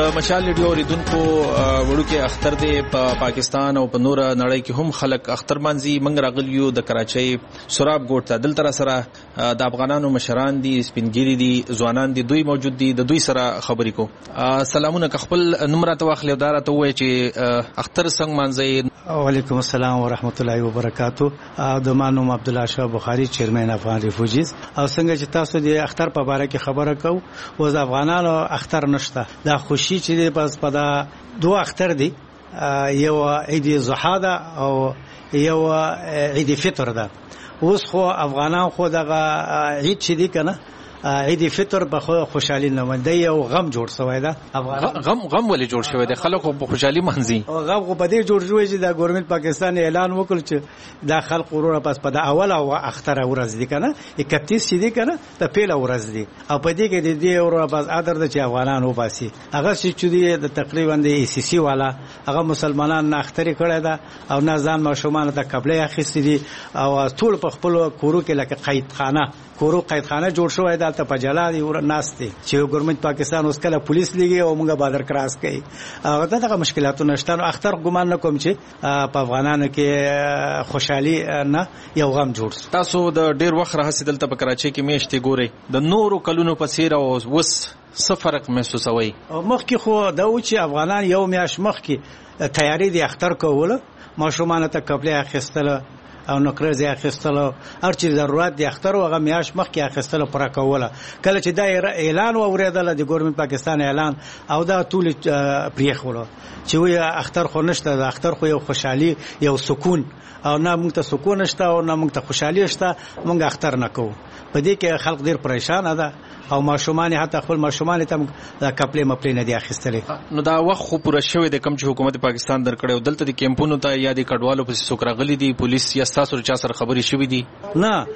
د مشال ریډیو اوریدونکو وړوکی اختر دی په پاکستان او په نور نړۍ کې هم خلک اختر مانځي. موږ راغلیو د کراچۍ سراب ګوټ ته. دلته سره د افغانانو مشران دي، سپینګیري دي، ځوانان دي، دوی موجود دي. د دوی سره خبرې کو. سلامونه. خپل نوم راته واخلې او دا راته ووایي چې اختر څنګه مانځئ. وعلیکم السلام ورحمت الله وبرکاتو. د ما نوم عبدالله شاه بخاری، چیرمن افغان ریفوجیز. او څنګه چې تاسو د اختر په اړه کې خبره کو، و د افغانانو اختر نشته. دا خوشي چې دی بس په دا دوه اختر دي، یو عید ضحا ده او یو عید فطر ده. اوس خو افغانان خو دغه عید چې دی کنه عید فطر په خوشحالي نه مده یو غم جوړ شوی ده. غم ولې جوړ شوی دی؟ خلکو په خوشحالي منځي. غم په دې جوړ شوی چې د ګورنمنت پاکستان اعلان وکړ چې د خلک ورونه پس په د اول او اختر ورځ دي کنه 31 دي کنه ته پیله ورځ دي، او په دې کې د دې ورونه پس ادر د چې افغانان وباسي. هغه چې دی د تقریبا د ای سی سی والا هغه مسلمانان نه اختر کړی ده او نه ځان ماشومان ته قبله اخیستي دي او ټول په خپل کورو کې لکه قیدخانه جوړ شوی ده. ته په جلا دی ور ناشته چې ګورنمنت پاکستان اوس کله پولیس لګي او موږ بادر کراس کوي. هغه دغه مشکلاتونه نشته. اختر ګمان نه کوم چې په افغانانو کې خوشحالي نه یو غم جوړ. تاسو د ډیر وخت راهسي دلته په کراچۍ کې میشته ګوري، د نورو کلونو په څیر او وس څه فرق محسوسوي؟ مخکې خو دا و چې افغانان یو میاش مخکې تیاری د اختر کوله، ماشومان ته قبله اخیستله او نوکرزي اخیستلو، هر چې ضرورت دی اختر هغه میاش مخکې اخیستلو پر کوله. کله چې دا اعلان اوریدل د ګورنمنت پاکستان اعلان او دا ټول پریخولو چې وی اختر خو نشته. د اختر خو یو خوشحالي یو سکون او نه موږ ته سکون نشته او نه موږ ته خوشحالي شته. موږ اختر نه کوو. په دې کې خلک ډیر پریشان ده او ماشومان حتی خپل ماشومان ته کپلې مپلې نه دي اخیستلې. نو دا وخت خو پوره شوی د کم چې حکومت پاکستان درکړو. دلته د کیمپونو ته یا د کډوالو په څوک راغلي دي؟ پولیس یا تاسو چا سره خبرې شوې دي؟ نه،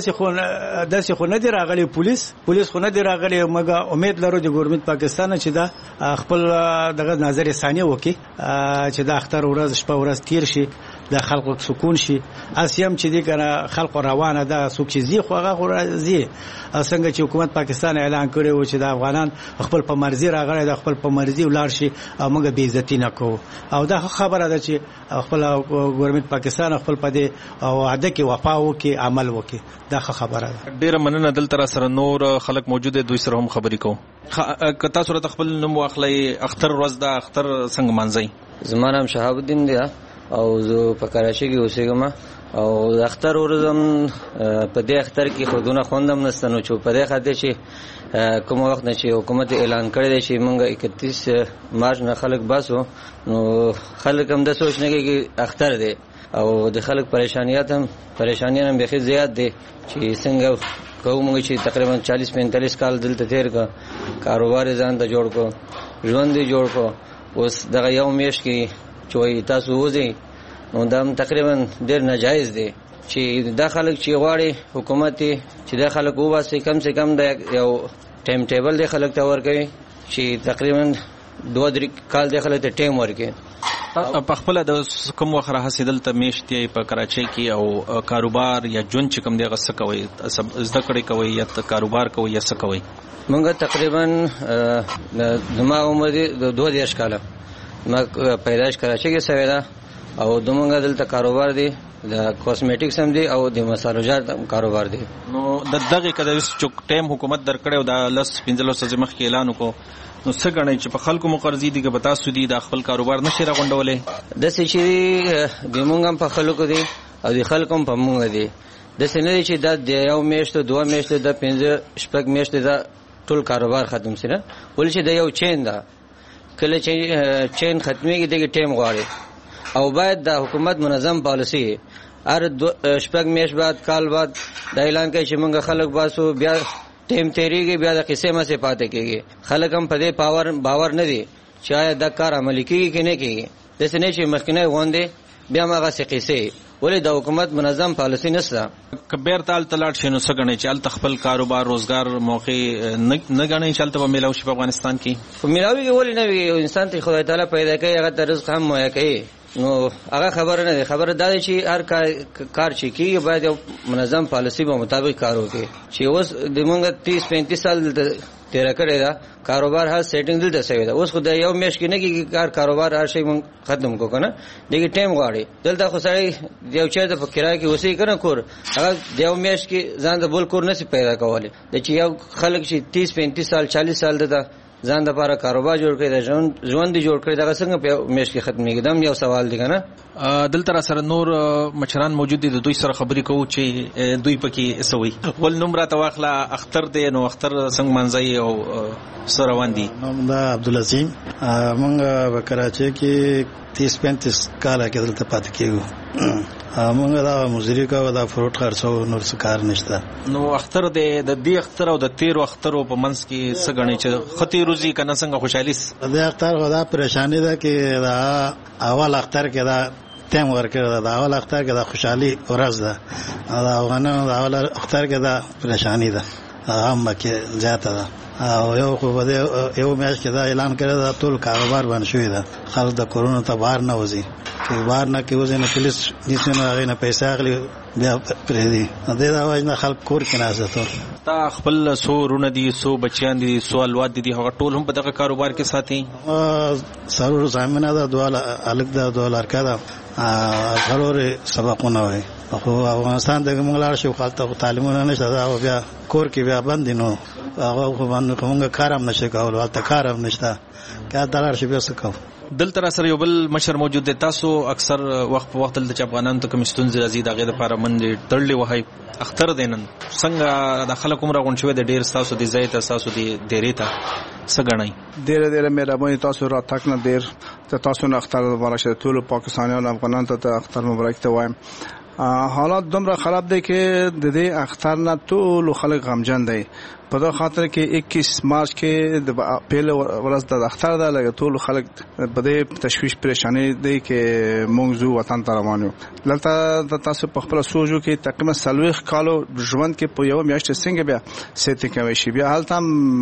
داسې خو نه دی راغلی. پولیس خو نه دی راغلی. موږ امید لرو د ګورنمنت پاکستان چې دا خپل دغه نظر ثانیه وکړي چې دا اختر ورځ شپه ورځ تیر شي، د خلکو سکون شي. اسیم چې دی کنه خلکو روانه ده سوق چې زی خو هغه راځي. څنګه چې حکومت پاکستان اعلان کړی و چې د افغانان خپل په مرزي راغلي، د خپل په مرزي ولار شي او موږ بې عزتی نه کوو. او دا خبره ده چې خپل ګورنمنت پاکستان خپل په دې وعده کې وفا وکړي، عمل وکړي. دا خبره ده. ډیره مننه. دلته سره نور خلک موجود دي، دوی سره هم خبرې کوو. که تاسو راته خپل نوم واخلئ، اختر ورځ دا اختر څنګه مانځئ؟ زما نام شهاب الدین دی او زه په کراچۍ کې اوسېږم. او د اختر ورځم په دې اختر کې خودونه خوندم نشته، نو چې په دې خاطر چې کوم وخت نه چې حکومت اعلان کړی دی چې موږ 31 مارچ نه خلک باسو، نو خلک هم د سوچ نه کوي چې اختر دی او د خلک پریشانیات هم بخي زیات دي چې څنګه کوم چې تقریبا 40-45 کال دلته تیر کا کاروبار ځان ته جوړ کو، ژوند یې جوړ کو. اوس دغه یو میاشت کې چې تاسو وځي نو دا تقریبا ډیر ناجایز دی چې د خلک چې غواړي حکومت چې د خلک وباسي کم سے کم د یو ټایم ټیبل د خلک ته ورکوي چې تقریبا 2-3 کال د خلک ته ټایم ورکوي. په خپل د کوم وخت راهسیدل ته میشتي په کراچۍ کې او کاروبار یا جون چې کوم دی غسه کوي، زده کړې کوي یا کاروبار کوي یا څه کوي؟ موږ تقریبا زما عمر د 22 کاله، ما پیدائش کراچۍ کې شوی ده او دومره دلته کاروبار دی، د کاسمیټکس هم دی او د مصالحو جات کاروبار دی. نو د دغه کده چې ټیم حکومت درکړو د 15 مخ کې اعلان وکړو، نو څه غنئ چې په خلکو مقرضي دي که تاسو دي د خپل کاروبار نشي راغونډولې؟ د څه چې د مونږ هم په خلکو دي او د خلکو هم په مونږ دي. د څه نه چې د یو میاشت 2 میاشت د 5-6 میاشت د ټول کاروبار ختم سره ولې چې د یو چین دا کله چې چین ختميږي دغه ټیم غواړي او باید د حکومت منظم پالیسی هر 6 میاشت بعد کال بعد د اعلان کوي چې مونږ خلک باسو، بیا ټیم تیریږي، بیا د قصې مسه پاتې کیږي. خلک هم په دې باور نه دي چې آیا دا کار عملي کیږي کې نه کیږي. د سنې چې مخکنه غونډه بیا ماغه قصې ولې د حکومت منظم پالیسی نشته. کبیر تال تلاټ شنو سګنې چې ال تخپل کاروبار روزګار موقع نه غنې چلته په ملاوي په افغانستان کې په ملاوي ولې نه وي؟ انسان ته خدای تعالی پیدا کوي، هغه ته رزق هم مویا کوي. نو هغه خبره نه ده، خبره دا چې هر کار چې کیږي باید یو منظم پالیسی په مطابق کار وکړي. چې اوس د موږ 30-35 سال تیر کړی دا کاروبار هر سیټینګ دلته شوی دا. اوس خو د یو میاشت کې نه کیږي کاروبار هر شی مون ختم کو کنه دغه ټیم غواړي. دلته خو سړی یو چا د فکرای کې اوسې کنه کور هغه د یو میاشت کې ځان د بل کور نشي پیدا کولی. د چې یو خلک چې 30 35 سال 40 سال د ځان د لپاره کاروبار جوړ کړي د ژوند دی جوړ کړي دا څنګه په میاشت کې ختمېږي. دم یو سوال دی کنه. دلته سره نور مشران موجود دي د دوی سره خبرې کوو چې دوی پکې سوي. ول نمبر ته واخلا اختر دی نو اختر څنګه منځي او سره روان دي. نوم دا عبدالعظیم. موږ په کراچۍ کې 30-35 کال کې دلته پاتې کېږو. موږ دا مزدوري کوو دا فروټ خرڅو نور څه کار نشته. نو اختر دی د دې اختر او د 13 اخترو په منځ کې څه غني چې خطي روزي کنه څنګه خوشحالي د اختر غدا پریشانی ده کې دا اول اختر کې دا تیم ورکړه دا اول اختر کې دا خوشحالي ورځ ده. دا غنه دا اول اختر کې دا پریشانی ده هم کې زیاته ده. او یو خو بده یو میاشت کې دا اعلان کړی دا ټول کاروبار باندې شوی ده. خلک د کورونا ته بهر نه وځي چې بهر نه کې وځي نه پولیس نیسي نه هغه نه پیسې اخلي بیا پرې دي. دا وایي نه خلک کور کې ناست تا خپل سورونه دي سو بچیان دي سو الواد دي هغه ټول هم په دغه کاروبار کې ساتي. سرور زمينه دا دوه الګ دا $2 دا ضروري سبقونه وي. خو افغانستان د موږ شو خالته تعلیمونه نشته دا بیا کور کې بیا بند نو هغه خو باندې کومه کارم نشي کول ولته کارم نشته کا دلار شي بیا څه کو. دلته سره یو بل مشر موجود دی. تاسو اکثر وخت په وخت د افغانانو ته کوم ستونزې راځي دا غیر لپاره منډه تړلې وهاي اختر دینن څنګه د خلکو عمر غونډ شوی د ډیر تاسو د ځای ته تاسو د ډیرې ته سګړای ډیر مهرباني تاسو را تک نه ډیر ته تاسو نه اختر مبارک شه ټول پاکستانیان افغانان ته اختر مبارک ته وایم. حالات دومره خراب دی چې د دې اختر نه ټول خلک غمجن دي. په دا خاطر کې 21 مارچ کې د پیل ورځ د اختر ده لکه ټول خلک په دې تشویش پریشانی دي چې موږ زو وطن ته روان یو. دلته تاسو په خپل سوچو کې تقریبا 40 کالو ژوند کې په یو میاشت څنګه بیا سیټینګ کوي شي. بیا هلته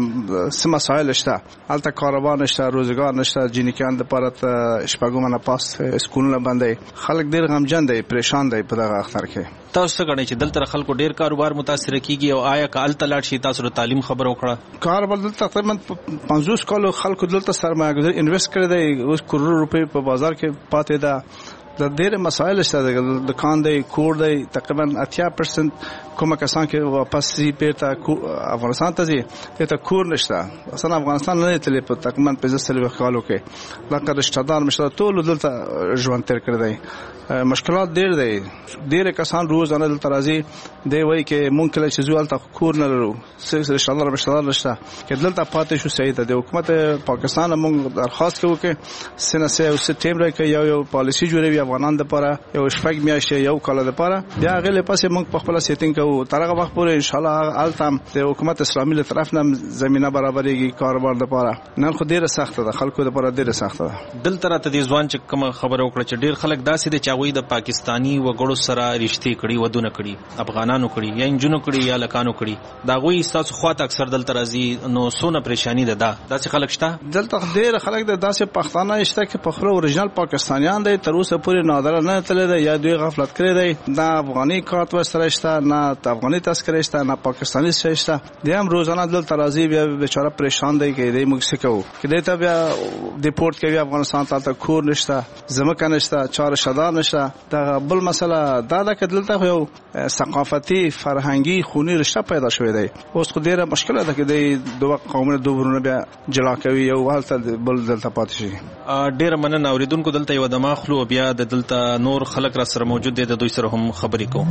سم مسایل شته. هلته کاروبار نشته روزګار نشته جنیکان د پاره شپږم نه پاس سکولونه باندې خلک ډیر غمجن دي پریشان دي په دغه اختر کې. تاسو څنګه غنئ چې دلته خلکو ډیر کاروبار متاثر کیږي او آیا کال تلاټ شي تاسو تعلیم خبر وکړه کاروبار دلته تقریبا 50 کالو خلکو دلته سرمایه گذاري انویست کړی دی. اوس کروڑ روپے په بازار کې پاتې ده. د ډېر مسایل شته د دکان دی کور دی تقریبا 80% کومه کسان کې واپس سی پیرته افغانستان ته ځي ته کور نشته. اصلا افغانستان نه تللی په تقریبا 15 کالو کې لکه رشتہ دار مشته ټول دلته ژوند تیر کړی دی. مشکلات ډېر دی. ډېر کسان روزانه دلته راځي دی وایي کې مونږ کله چې زوال ته کور نه لرو رشتہ دار مشته نشته کې دلته پاتې شو صحیح ده. د حکومت پاکستان مونږ درخواست کوو کې سنسه او سپټمبر کې یو پالیسی جوړوي افغانان لپاره یو شپږ میاشتې یو کال لپاره بیا غل پسې موږ په خپل سیټینګ کوو. ترغه وخت پورې ان شاء الله التم د حکومت اسلامي له طرف نه زمينه برابرېږي کاروبار لپاره. نن خو ډیره سخته ده خلکو لپاره ډیره سخته ده. دلته راته د ځوان چې کوم خبره وکړه چې ډیر خلک داسې دي چې هغه د پاکستانی وګړو سره رښتې کړي ودونه کړي افغانانو کړي یا انجونو کړي یا لکانو کړي دا غوي تاسو خواته اکثر دلته راځي نو سونه پریشانی ده داسې خلک شته. دلته ډیر خلک د داسې پښتانه شته چې په خپل اوريجنال پاکستانیان دي تر اوسه پورې نادر نه تللی دی یا دوی غفلت کړی دی. نه افغاني کارت ورسره شته نه افغاني تذکره شته نه پاکستاني شته. دی هم روزانه دلته راځي بیا بیچاره پریشان دی کې دی موږ څه کوو کې دی ته بیا ډیپورت کوي افغانستان ته کور نشته ځمکه نشته چاره شدار نشته. دا بل مسله دا ده چې دلته یو ثقافتي فرهنګي خونی رشته پیدا شوې دی. اوس خو ډیره مشکله ده چې دی دوه قومونه دوه ورونه بیا جلا کوي یو حالت بل دلته پاتې شي. ډیره مننه اوریدونکو دلته یو د ماخلو بیا د دلته نور خلک را سره موجود دي د دوی سره هم خبرې کوو.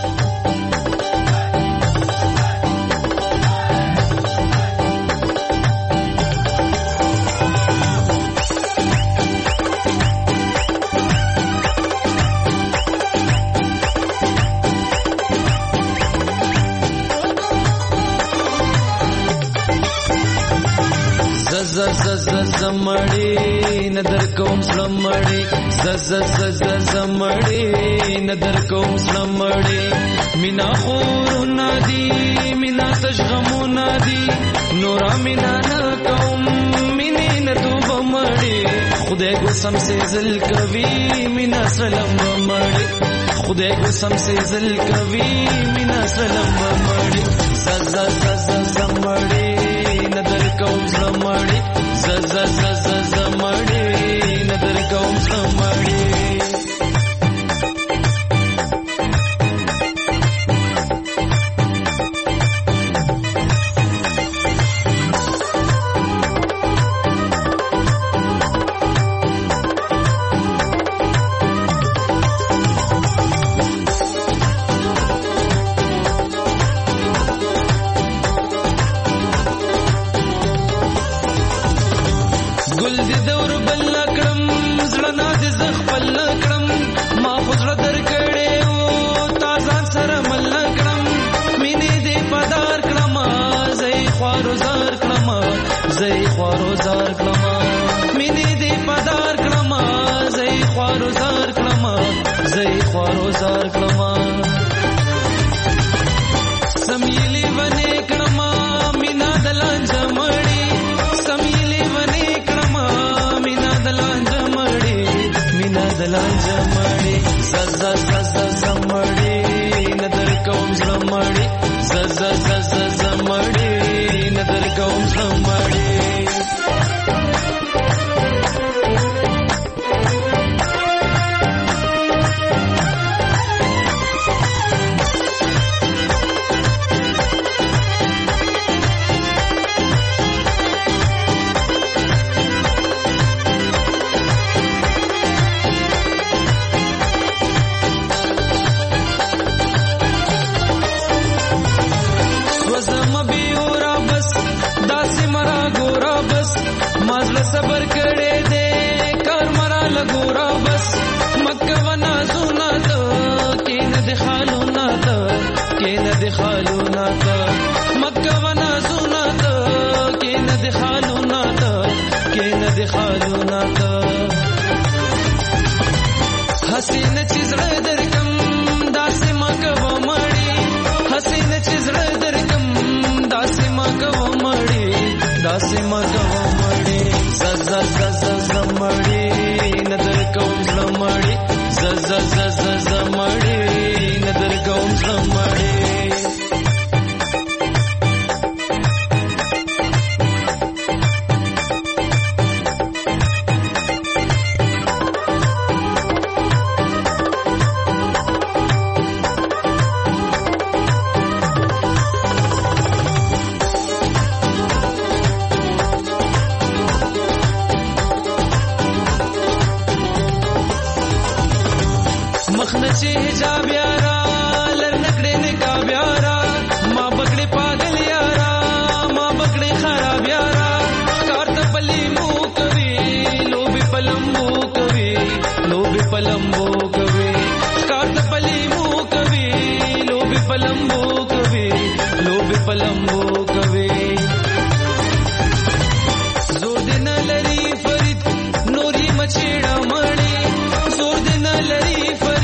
زمړی ندر کوم سلمړی زمړی ندر کوم سلمړی مینا خور ندی مینا تشغمو ندی نورا مینا نکوم مینې ندوب مړی خدای قسم سے زل کوي مینا سلام مړی خدای قسم سے زل کوي مینا سلام مړی زمړی ندر زمړي ز ز ز ز زمړي ندر کوم زمړي ګل دې دور بل کړم زړه نه دې زخ بل کړم ما خو زړه درکړې او تازه سره مل کړم مینې دې پدار کړم زې خوارو زار کړم زې خوارو زار کړم مینې دې پدار کړم زې خوارو زار کړم زې خوارو زار کړم سمېلې ونې کړم مینا دلان جمړې سمېلې ونې کړم مینا دلان جمړې مینا دلان جمړې ز ز ز ز زمړې ندر کوم زمړې ز ز ز ز زمړې ندر کوم زمړې صبر کړه دې کار مرا لګورا بس مکه ونا زونا ته کین دې خالونا ته کین دې خالونا ته مکه ونا زونا ته کین دې خالونا ته کین دې خالونا ته حسین چیزړه درکم داسې مکه و مړی حسین چیزړه درکم داسې مکه و مړی داسې مکه و مړی ز ز ز ز زمړي ندر کوم زمړي ز ز ز ز زمړي ندر کوم زمړي مخنه چې حجاب یارا لر نکړې نقاب یارا ما بکړې پاگل یارا ما بکړې خراب یارا کار ته پلی مو کوي لوبي پلمبو کوي لوبي پلمبو کوي کار ته پلی مو کوي لوبي پلمبو کوي لوبي پلمبو کوي زور دې نه لري فرید نوري مچېړه مړې زور دې نه لري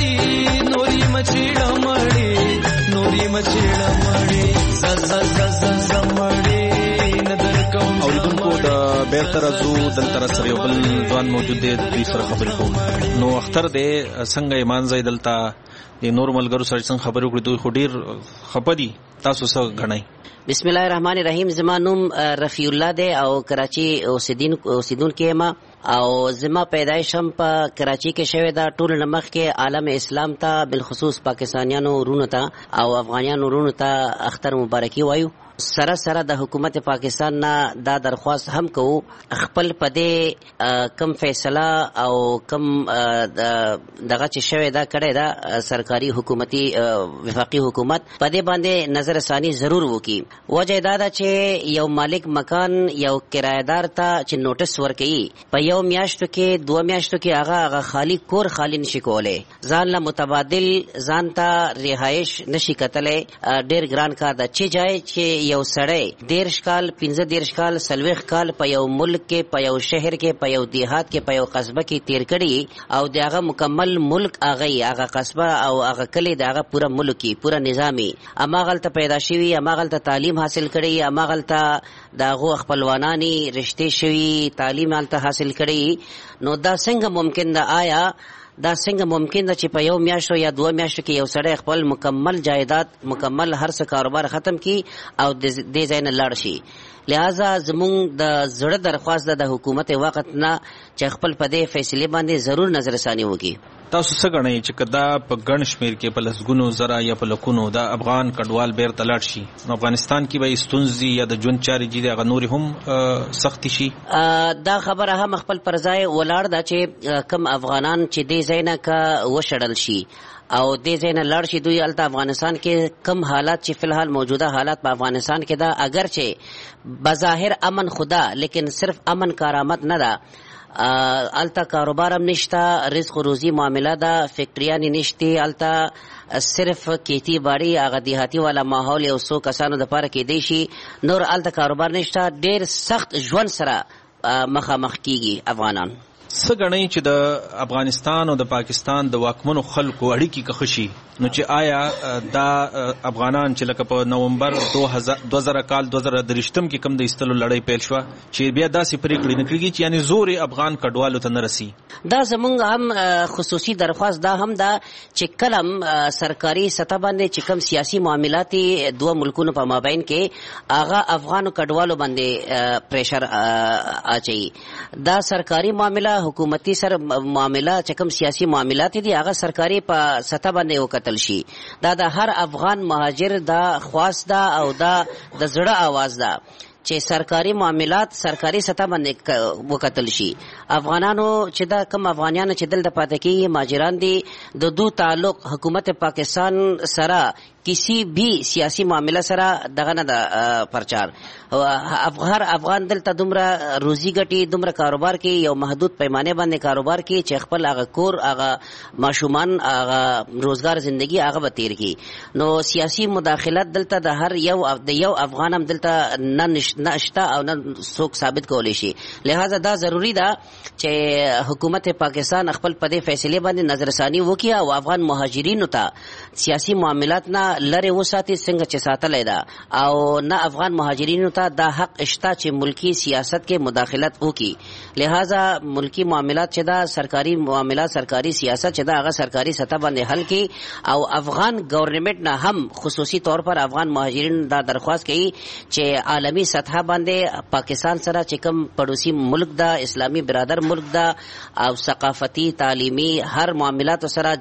مچېړه مړې نوري مچېړه مړې ز ز ز ز زمړې ندر کوم اوریدونکو د بیرته راځو دلته سره یو بل ځوان موجود دی دوی سره خبرې کوو نو اختر دی څنګه ایمان ځای دلته د نور ملګرو سره څنګه خبرې وکړي دوی خو ډېر خپه دي تاسو څه غنئ بسم الله الرحمن الرحیم زما نوم رفیع الله دی او کراچي اوسیدونکی یم او زما پیدایش هم په کراچي کې شوې ده ټول نمخ کې عالم اسلام ته بالخصوص پاکستانیانو رونو ته او افغانیانو رونو ته اختر مبارکي وایو سره سره د حکومت پاکستان نه دا درخواست هم کوو خپل پدې کم فیصله او کم دغه چې شوی دا کړی دا سرکاري حکومتي وفاقي حکومت پدې باندې نظر ثانی ضرور وکړي وجه دا ده چې یو مالک مکان یو کرایدار ته چې نوټس ورکړي په یو میاشتو کې 2 میاشتو کې هغه خالی کور خالی نشي کولی ځان له متبادل ځان ته رهایش نشي کتلی ډېر ګران کار ده چې ځای چې یو سړی 13 کال 15 کال 40 کال په یو ملک کې په یو شهر کې په یو دیهات کې په یو قصبه کې تیر کړي او دغه مکمل ملک هغه قصبه او هغه کلی دغه پورا ملکی پورا نظامی اماغلته پیدا شوی اماغلته تعلیم حاصل کړي اماغلته دغه خپلوانانی رشته شوی تعلیم حاصل کړي نو دا څنګه ممکن ده آیا دا څنګه ممکن ده چې په یو میاشتو یا 2 میاشتو کې یو سړی خپل مکمل جایداد مکمل هر څه کاروبار ختم کړي او د ځای نه لاړ شي لہذا زمونږ د زړه درخواست ده د حکومت وخت نه چې خپل په دې فیصلې باندې ضرور نظر ثاني وکړي. تاسو څه غواړئ چې کدا په ګڼ شمیر کې په لسګونو زره یا په لکونو د افغان کډوال بیرته لاړ شي نو افغانستان کې به ستونزې یا د ژوند چارې چې دغه نور هم سختي شي؟ دا خبره هم خپل پر ځای ولاړ ده چې کم افغانان چې دې ځای نه کا وشړل شي او دې ځای نه لاړ شي دوی هلته افغانستان کې کم حالات چې فی الحال موجوده حالات په افغانستان کې ده اگر چې بظاهر امن خدا لیکن صرف امن کارآمد نه ده. التا کاروبار هم نشته، رزق و روزی معامله ده، فیکټریانې نشته، التا صرف کیتی باړي هغه دیهاتی والا ماحول یو څو کسانو د پاره کې دی شي، نور التا کاروبار نشته، ډیر سخت ژوند سره مخامخ کیږي افغانان. څه غنئ چې د افغانستان او د پاکستان د واکمنو خلکو اړیکې که ښه شي نو چې آیا دا افغانان چې لکه په نومبر 2000 کال 2023 کې کوم د ایستلو لړۍ پیل شوه چې بیا داسې پریکړې نه کېږي چې یعنی زور افغان کډوالو ته نه رسي؟ دا زمونږ هم خصوصي درخواست دا هم ده چې کلم سرکاري سطح باندې چې کوم سیاسي معاملات دوه ملکونو په مابین کې هغه افغانو کډوالو باندې پریشر اچي. دا سرکاري معامله حکومتي سره معامله چې کوم سیاسي معاملات دي هغه سرکاري په سطح باندې وکتل شي. دا د هر افغان مهاجر دا خواست ده او دا د زړه आवाज ده چې سرکاري معاملات سرکاري سطح باندې وکتل شي. افغانانو چې دا کم افغانیان چې دلته پاتې کیږي مهاجران دي د دو تعلق حکومت پاکستان سره کسی بھی سیاسی معاملہ سره دغه نه د پرچار هر افغان دلته دومره روزي ګټي دومره کاروبار کې یو محدود پیمانه باندې کاروبار کې چې خپل هغه کور هغه ماشومان هغه روزګار زندگی هغه به تیر کی. نو سیاسی مداخلت دلته د هر یو افغان هم دلته نه شته او نه څوک ثابت کولی شي. لہذا دا ضروری ده چې حکومت پاکستان خپل په دې فیصله باندې نظر ثاني وکړي او افغان مهاجرینو ته سیاسی معاملات نه لره وساتي څنګه چې ساتلای ده او نه افغان مهاجرینو ته دا حق اشته چې ملکی سیاست کې مداخلت وکړي. لہذا ملکی معاملات چې دا سرکاري معاملات سرکاري سیاست چې دا هغه سرکاري سطح باندې حل کړي او افغان گورنمنت نه هم خصوصي طور پر افغان مهاجرین دا درخواست کوي چې عالمی سطح باندې پاکستان سره چې کوم پړوسی ملک دا اسلامی برادر ملک دا او ثقافتی تعلیمی هر معاملات سره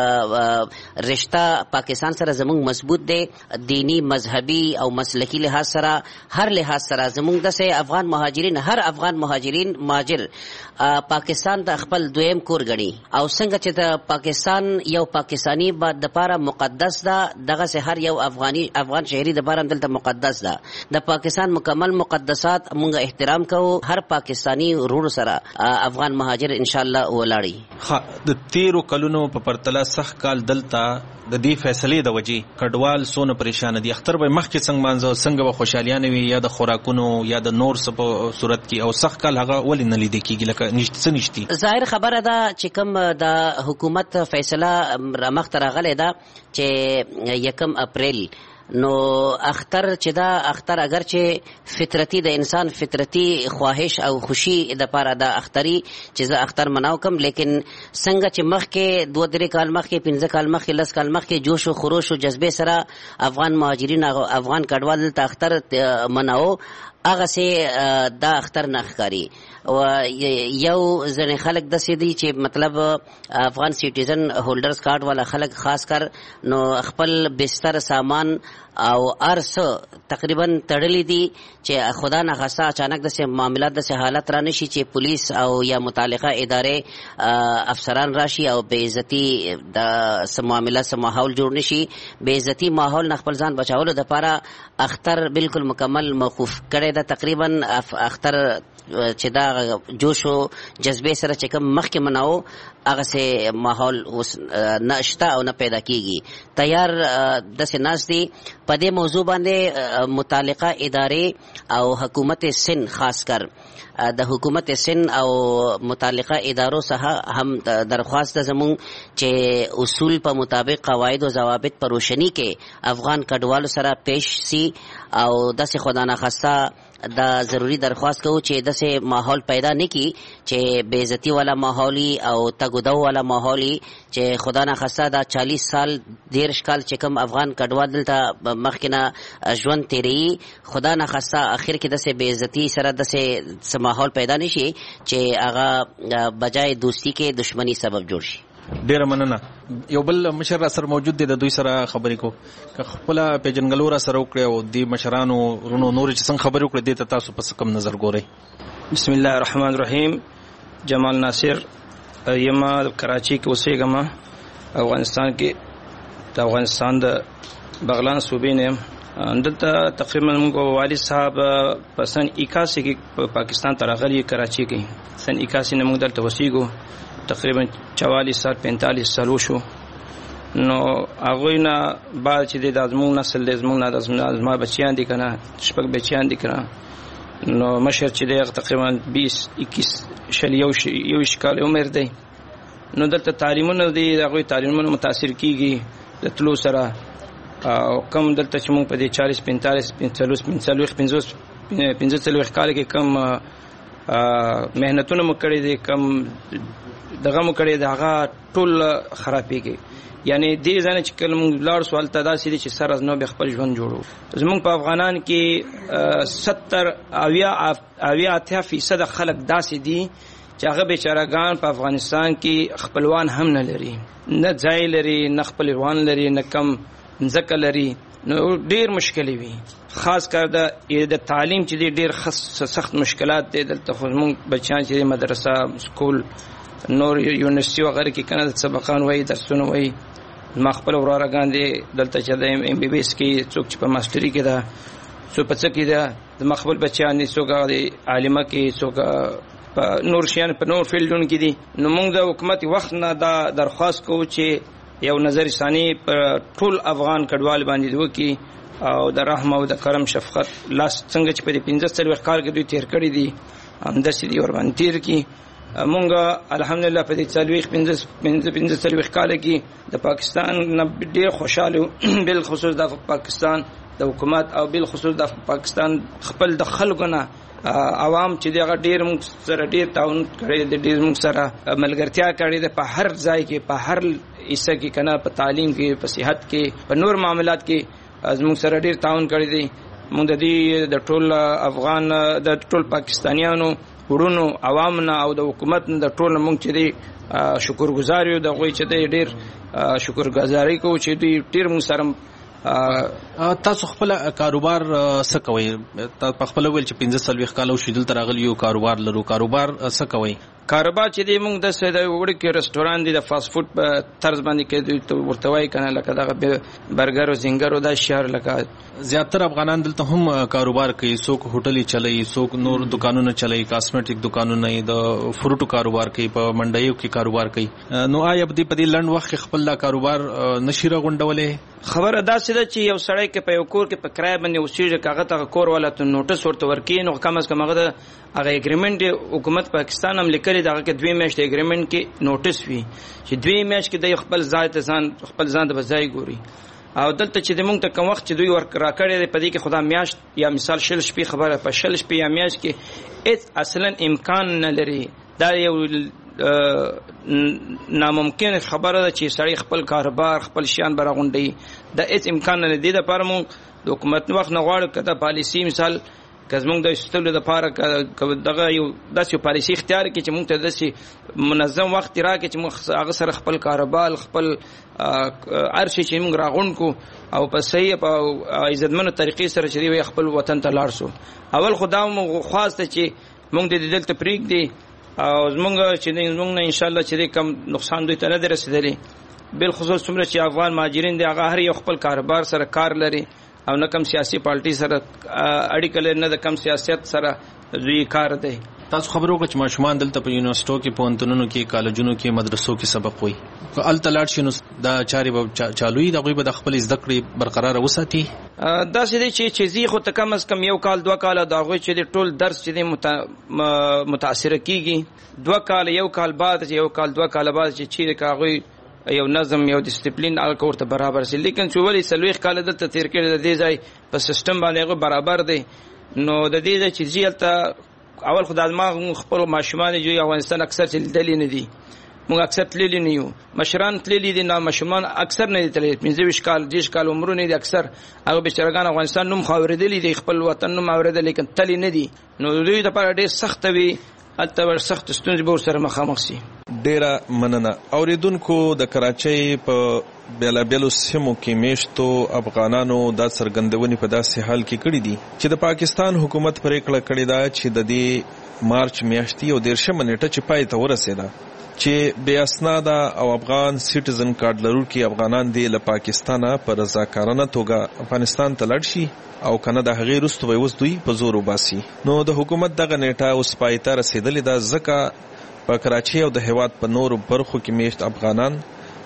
رشتہ پاکستان سره زموږ مضبوط دی، دینی مذهبي او مسلکی لحاظ سره هر لحاظ سره زموږ د افغان مهاجرین هر افغان مهاجر پاکستان ته خپل دویم کور غني او څنګه چې د پاکستان یو پاکستانی د لپاره مقدس ده دغه سه هر یو افغان شهري د لپاره دلته مقدس ده. د پاکستان مکمل مقدسات موږ احترام کوو. هر پاکستانی ورور سره افغان مهاجر ان شاء الله ولاړی. د 13 کلونو په پرتله سخت کال دلته د دې فیصلې د وجې کډوال سونه پریشان دي. اختر به مخکې څنګه مانځو څنګه به خوشالیانه وي یا د خوراکونو یا د نور څه په صورت کې او سخت کال هغه ولې نه لیدل کېږي لکه نشتی. ظاهر خبره ده چې کوم د حکومت فیصله رامخته راغلی ده چې 1 اپریل نو اختر چې دا اختر اگر چې فطرتي د انسان فطرتي خواهش او خوشي د پاره د اختري چې زه اختر مناو کوم، لیکن څنګه چې مخکې 2-3 کال مخکې 15 کال مخکې 10 کال مخکې جوش او خروش او جذبه سره افغان مهاجرین افغان کډوال ته اختر مناو هغه سه دا اختر نه ښکاري. او یو ځنې خلک داسې دي چې مطلب افغان سیټیزن هولډرز کارت والا خلک خاص کر نو خپل بستر سامان او ارس تقریبا تړلی دي چې خدا نه خاصه اچانک داسې معاملات داسې حالت را نشي چې پولیس او یا متعلقه ادارې افسران راشي او بے عزتی د معاملات سم ماحول جوړ نشي. بے عزتی ماحول نه خپل ځان بچاولو د لپاره اختر بالکل مکمل موقوف کړی دا. تقریبا اختر چې دا جوش او جذبه سره چې کوم مخکې مناو هغه سه ماحول نه شته او نه پیدا کیږي. تیار د سناس دي په دې موضوع باندې متعلقه ادارې او حکومت سند خاص کر د حکومت سند او متعلقه ادارو څخه هم درخواست زمون چې اصول په مطابق قواعد او ضوابط پر روشنی کې افغان کډوالو سره پیش سي او داسې خدا نخواسته دا ضروری درخواست کوو چې داسې ماحول پیدا نه کی چې بے عزتی والا ماحولي او تګودو والا ماحولي چې خدا نخواسته دا 40 سال 13 کال چې کوم افغان کډوال دلته مخکنه ژوند تیری خدا نخواسته اخر کې داسې بے عزتی سره داسې ماحول پیدا نشي چې هغه بجای دوستی کې دشمنی سبب جوړ شي. ډیره مننه. یو بل مشر سره موجود دی، د دوی سره خبرې کو که خپل پیژنګلو را سره وکړي او د مشرانو رونو نور چې څنګه خبرې وکړي د تاسو په کم نظر ګورئ. بسم الله الرحمن الرحیم. جمال ناصر یما کراچي کې اوسېږم، افغانستان کې د افغانستان د بغلان صوبې نه دلته تقریبا موږ والد صاحب په سن 81 کې په پاکستان ته راغلي، کراچي کې سن 81 نه موږ دلته اوسېږو، تقریبا 44 سال 45 سال وشو. نو هغوی نه بعد چې د زموږ نسل دی، زموږ نه زما بچیان دي که نه 6 بچیان دي که نه، نو مشر چې دی هغه تقریبا 20-21 کال عمر دی. نو دلته تعلیمونه دي، د هغوی تعلیمونه متاثر کېږي د تلو سره، او کم دلته چې موږ په دې 40-45 کال کې کم محنتونه مو کړي دي، کم دغه مو کړي دي، هغه ټول خرابېږي. یعنی دې ځنه چې کله موږ لاړ سوال ته داسې دي چې سر از نو به خپل ژوند جوړو. زموږ په افغانان کې 70-80% خلک داسې دي چې هغه بیچارهګان په افغانستان کې خپلوان هم نه لري، نه ځای لري، نه خپلوان لري، نه کم ځکه لري. نو ډیر مشکل وي، خاص کر د تعلیم چې ډیر سخت مشکلات دي. دلته خو موږ بچیان چې مدرسه سکول نور یونیورسيټي وغیرہ کې کنه سبقان وایي، درسونه وایي. ما خپل ورارګان دي دلته چې د MBBS کې څوک چې په ماستري کې ده، څوک په څه کې ده، د مخبل بچیان دي، څوک د عالمه کې، څوک په نور شیان په نور فیلډونو کې دي. نو موږ د حکومت وخت نه دا درخواست کوو چې یو نظر ثاني پر ټول افغان کډوال باندې وکړي او د رحم او د کرم شفقت لاس څنګه چې په 15 کال کې دوی تیر کړی دي همداسې دی ور باندې تیر کی. مونږ الحمدلله په دې 15 کال کې د پاکستان نه ډېر خوشاله، بل خصوص د پاکستان د حکومت او بل خصوص د پاکستان خپل د خلکو نه عوام چې دغه ډېر موږ سره ډېر تعاون کړی دی، ډېر موږ سره ملګرتیا کړې ده په هر ځای کې، په هر حصہ کې کنه، په تعلیم کې، په صحت کې، په نور معاملات کې موږ سره ډېر تعاون کړی دی. موږ د دې د ټول افغان د ټول پاکستانیانو ورونو عوام نه او د حکومت نه د ټول موږ چې دی شکرګزار یو، د غوي چې دی ډېر شکرګزاري کوو چې دوی ډېر موږ سره. تاسو خپل کاروبار څه کوئ؟ په خپل ویل چې 15 کال شیدل تر غلی یو کاروبار لرو، کاروبار څه کوئ؟ کاروبار چې دی موږ د وړ کې رستوران دی د فاست فود په طرز باندې کې ورته وایي کنه، لکه دغه برګر او زنګر او دا شهر لکه زیاتره افغانان دلته هم کاروبار کوي، څوک هوټلي چلای، څوک نور دکانونه چلای، کاسمیټیک دکانونه، د فروټو کاروبار کوي، په منډیو کې کاروبار کوي. نو آیا په دې لنډ وخت خپل کاروبار نشي راغونډولې؟ خبره داسې ده چې یو سړی کې په یو کور کې په کرای باندې اوسېږي، هغه ته کور والا ته نوټس ورته ورکړي، نو کم از کم هغه اګریمنټ حکومت پاکستان هم لیکلي دغه کې 2 میاشتې اګریمنټ کې نوټس وي چې 2 میاشت کې د خپل ځای ته خپل ځان د بځای ګوري. او دلته چې د موږ ته کوم وخت چې دوی ورکړه کړی دی په دې کې خدا میاشت یا مثال 6 شپې خبره په 6 شپې یا میاشت کې هیڅ اصلا امکان نه لري. دا یو ناممکن خبره ده چې سړی خپل کاروبار خپل شیان برغونډي، دا هیڅ امکان نه دی. د لپاره موږ د حکومت وخت نه غواړو کته پالیسی مثال کزمونږ د استلو د لپاره دغه یو داسې پالیسی اختیار کړي چې موږ ته داسې منظم وخت راکړي چې موږ هغه سره خپل کاروبار خپل ارشي چې موږ راغونډ کو او په صحیح په عزتمنو طریقې سره چې دی خپل وطن ته لاړ شو. اول خدا موږ خواسته چې موږ د دلته پریږدي او زمونږ چې زمونږ نه ان شاء الله چې کم نقصان دوی ته نه رسیدلی، بل خصوص څومره چې افغان مهاجرین دی هغه هر یو خپل کاروبار سره کار لري او نه کم سیاسي پارټي سره اړیکه لري، نه د کم سیاست سره دوی کار دی. تاسو خبرو کې چې ماشومان دلته په یونیورسيټو کې په پوهنتونونو کې کالجونو کې مدرسو کې سبق وایي الته لاړ شي نو دا چارې به چالوي د هغوی به د خپل زده کړې برقراره وساتي داسې دی چې زی خو ته کم از کم 1 کال 2 کال د هغوی چې ټول درس چې متاثر کیږي 2 کال 1 کال بعد چې 1 کال 2 کال بعد چې چیرې هغوی یو نظم یو ډیسپلین هغه ورته برابر شي لیکن چې ولې سلويخ کال دلته تیر کړي د دې ځای په سیستم باندې هغه برابر دی نو د دې ځای چې زیالته اول خدای ما خپل ماشومان جو افغانستان اکثر چې دلی نه دي موږ اکثر تللی نه یو مشران تللی دي نه ماشومان اکثر نه دي تللی 15 کال 10 کال عمر نه دي اکثر هغه بچرګان افغانستان نوم خاورېدلی دي خپل وطن نوم اورېدل لیکن تللی نه دي نو دوی د لپاره ډېر سخت وي البته ور سخت ستونزې به سره مخامخ شي ډیره مننه اوریدونکو د کراچۍ په بیلابیلو سیمو کې میشتو افغانانو دا څرګندونې په داسې حال کې کړې دي چې د پاکستان حکومت پریکړه کړې ده چې د دې مارچ میاشتې او 13 نیټه چې پای ته ورسېده چې بې اسناده او افغان سټیزن کارت لرونکي افغانان دي له پاکستانه په رضاکارانه توګه افغانستان ته لاړ شي او کنه د هغې وروسته به اوس دوی په زور وباسي نو د حکومت دغه نیټه اوس پای ته رسېدلې ده ځکه په کراچۍ او د هېواد په نورو برخو کې میشت افغانان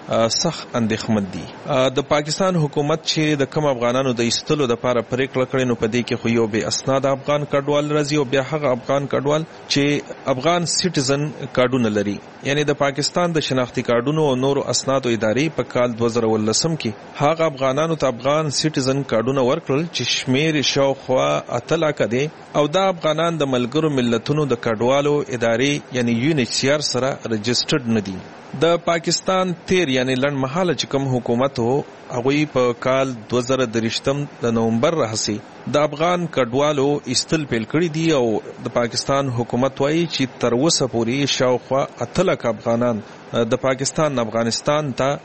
سخت اندېښمن دي د پاکستان حکومت چې د کم افغانانو د ایستلو دپاره پریکړه کړې نو په دې کې خو یو بې اسناده افغان کډوال راځي او بیا هغه افغان کډوال چې افغان سټیزن کارډونه لري یعنی د پاکستان د شناختی کارډونو او نورو اسنادو ادارې په کال 2019 کې هغه افغانانو ته افغان سټیزن کارډونه ورکړل چې شمیر شاوخوا 8 لکه دی او دا افغانان د ملګرو ملتونو د کډوالو ادارې یعنی UNHCR سره رجسټرډ نه دي د پاکستان تیر یعنی لنډ مهاله چې کوم حکومت وو هغوی په کال 2023 د نومبر راهیسې د افغان کډوالو ایستل پیل کړي دي او د پاکستان حکومت وایي چې تر اوسه پورې شاوخوا 8 لک افغانان د پاکستان افغانستان ته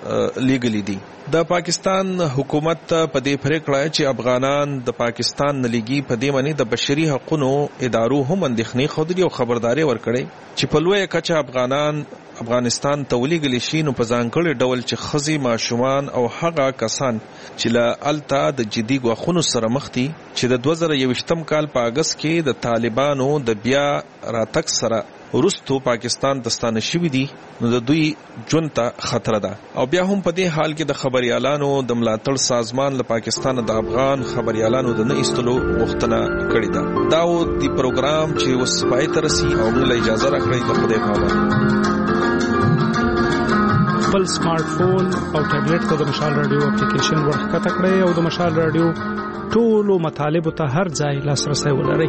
لیګلی دي د پاکستان حکومت په دې پریکړه چې افغانان د پاکستان نه لیږي په دې معنی د بشري حقوقو ادارو هم اندېښنې ښودلې او خبرداري ورکړې چې په لویه کچه افغانان افغانستان ته ولېږلی شي نو په ځانګړي ډول چې ښځې ماشومان او هغه کسان چې له هلته د جدي ګواښونو سره مخ دي چې د 2021 کال په اګست کې د طالبانو د بیا راتګ سره وروستو پاکستان ته ستانه شوي دي نو د دوی ژوند ته خطر ده او بیا هم په دې حال کې د خبريالانو د ملاتړ سازمان له پاکستان د افغان خبريالانو د نه ایستلو غوښتنه کړې ده دا و د پروګرام چې اوس پای ته رسي او موږ له اجازه راکړئ د خدای په امان خپل سمارټ فون او ټابلیټ ته د مشال رادیو اپلیکیشن ورښکته کړئ او د مشال رادیو ټولو مطالبو ته هر ځای لاسرسی ولرئ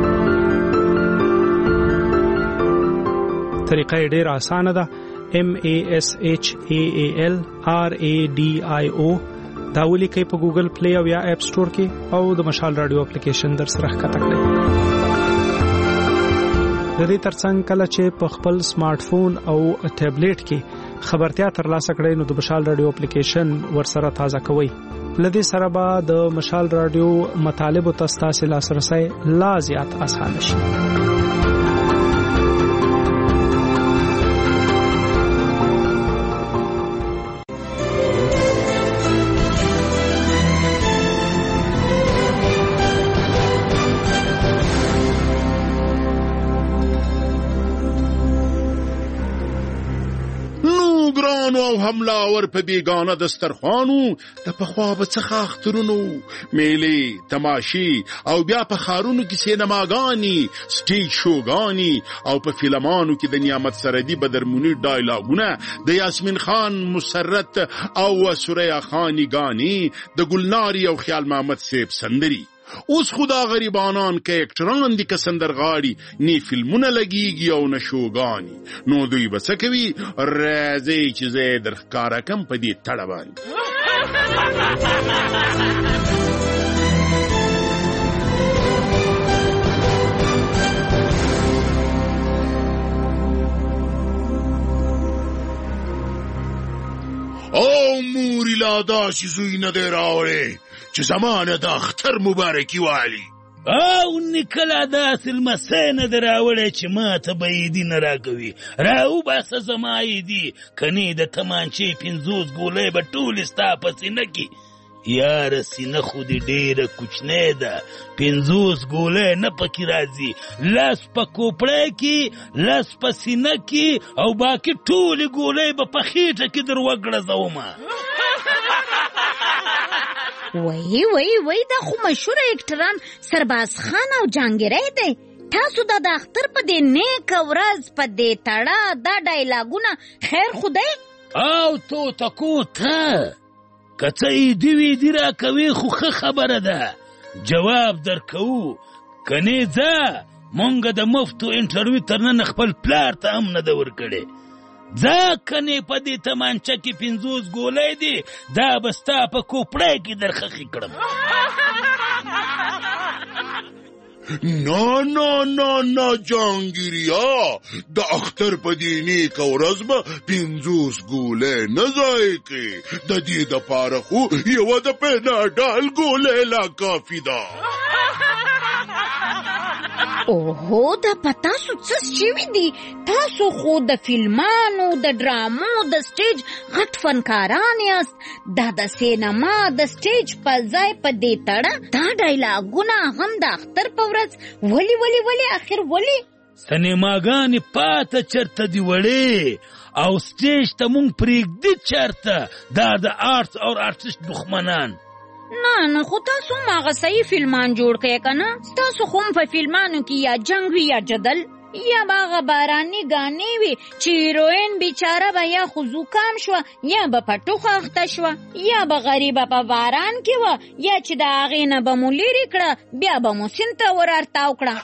طریقه ډیر اسانه ده MASHAAL RADIO دا ولیکئ په ګوګل پلی او یا اپ سٹور کې او د مشال رادیو اپلیکیشن در سره ښکته کړئ د دې ترڅنګ کله چې په خپل سمارټ فون او ټابلیټ کې خبرتیا ترلاسه کړئ نو د مشال رادیو اپلیکیشن ورسره تازه کوئ لدې سره به د مشال رادیو مطالبو ته ستاسو لاسرسی لا زیات اسانه شي او حملاور په بیگانه دسترخوانو د پخوا به څخه اخترونو میلې تماشي او بیا په خارونو کې سینماګانی سټیج شوګانی او په فلمانو کې د نعمت سردي بدرمونی ډایلاګونه د یاسمین خان مسرت او سوریا خانی گانی د گلناری او خیال محمد سیب سندری اوس خدا غریبانان کریکټران دي که سندرغاړي نی فلمونه لګیږي او نه شوګانی نو دوی به څه کوي راځي چې زه در ښکاره کم په دې تړه باندې او موری لا داسې زوی نه دی راوړی چې زمانه د اختر مبارکي والی او نکلا داسې لمسی نه دی راوړی چې ما ته به عیدي نه راکوي راوباسه زما عیدي کنې د تمانچې 50 ګولۍ به ټولې ستا په سینه کې یاره سینه خو دې ډېره کوچنۍ ده 50 ګولۍ نه پکې راځي 10 په کوپړی کې 10 په سینه کې او باقي ټولې ګولۍ به په خېټه کې در وګړزومه وای دا خو مشهور اکټران سرباز خان او جهانګیری دی تاسو د اختر په دې نیک ورځ په دې تړه دا ډایلاګونه خیر خو دی او تو تکو ته که څه ایدي ویدي راکوي خو ښه خبره ده جواب درکوو کنې ځه مونږ د مفتو انټرویو تر نن خپل پلار ته هم نه ده ورکړې ځه کنې په دې تمانچه کې 50 ګولۍ دي دا به ستا په کوپړی کې درخښې کړم نه جهانګیریا د اختر په دې نیکه ورځ به 50 ګولۍ نه ضایع کړې د دې دپاره خو یوه د پیناډال ګولۍ لا کافي ده اوهو دا په تاسو څه شوي دي تاسو خو د فلمانو د ډرامو د سټیج غټ فنکاران یاست دا د سینما د سټیج په ځای په دې تړه دا ډایلاګونه هم د اختر په ورځ ولې اخر ولې سینماګانې پاته چرته دي وړې او سټیج ته مونږ پرېږدي چرته دا د آرټس او آرټسټ دښمنان نه خو تاسو هم هغه صحیح فلمان جوړ کړئ که نه ستاسو خو هم په فلمانو کې یا جنګ وي یا جدل یا به هغه باراني ګانې وي چې هیروین بیچاره به یا خو زوکام شوه یا به په ټوخه اخته شوه یا به غریبه په باران کې وه یا چې د هغې نه به مو لرې کړه بیا به مو سیند ته ورارتاو کړه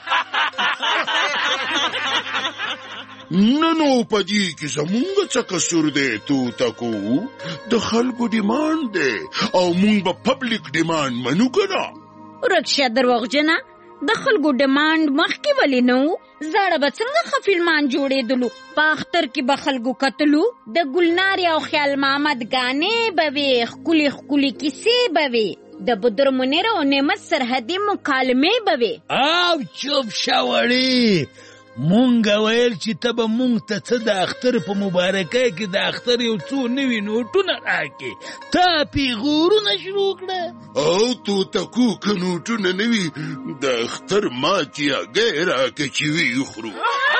نو په دې کې زمونږ څه قصور دی توتکو د خلکو ډیمانډ دی او مونږ به پبلیک ډیمانډ منو که نه ورکشه دروغجنه د خلکو ډیمانډ مخکې ولې نه وو زاړه به څنګه ښه فلمان جوړېدلو په اختر کې به خلکو کتلو د ګلنارې او خیال محمد ګانې به وې ښکلې کیسې به وې د بدر منیر او نعمت سرحدي مکالمې به وې او چوپ شه وړې مونږ ویل چې ته به مونږ ته څه د اختر په مبارکۍ کې د اختر یو څو نوي نوټونه راکړې تا پیغورونه شروع کړه او توتکو که نوټونه نه وي د اختر ماتې هګۍ راکړه چې ویخورو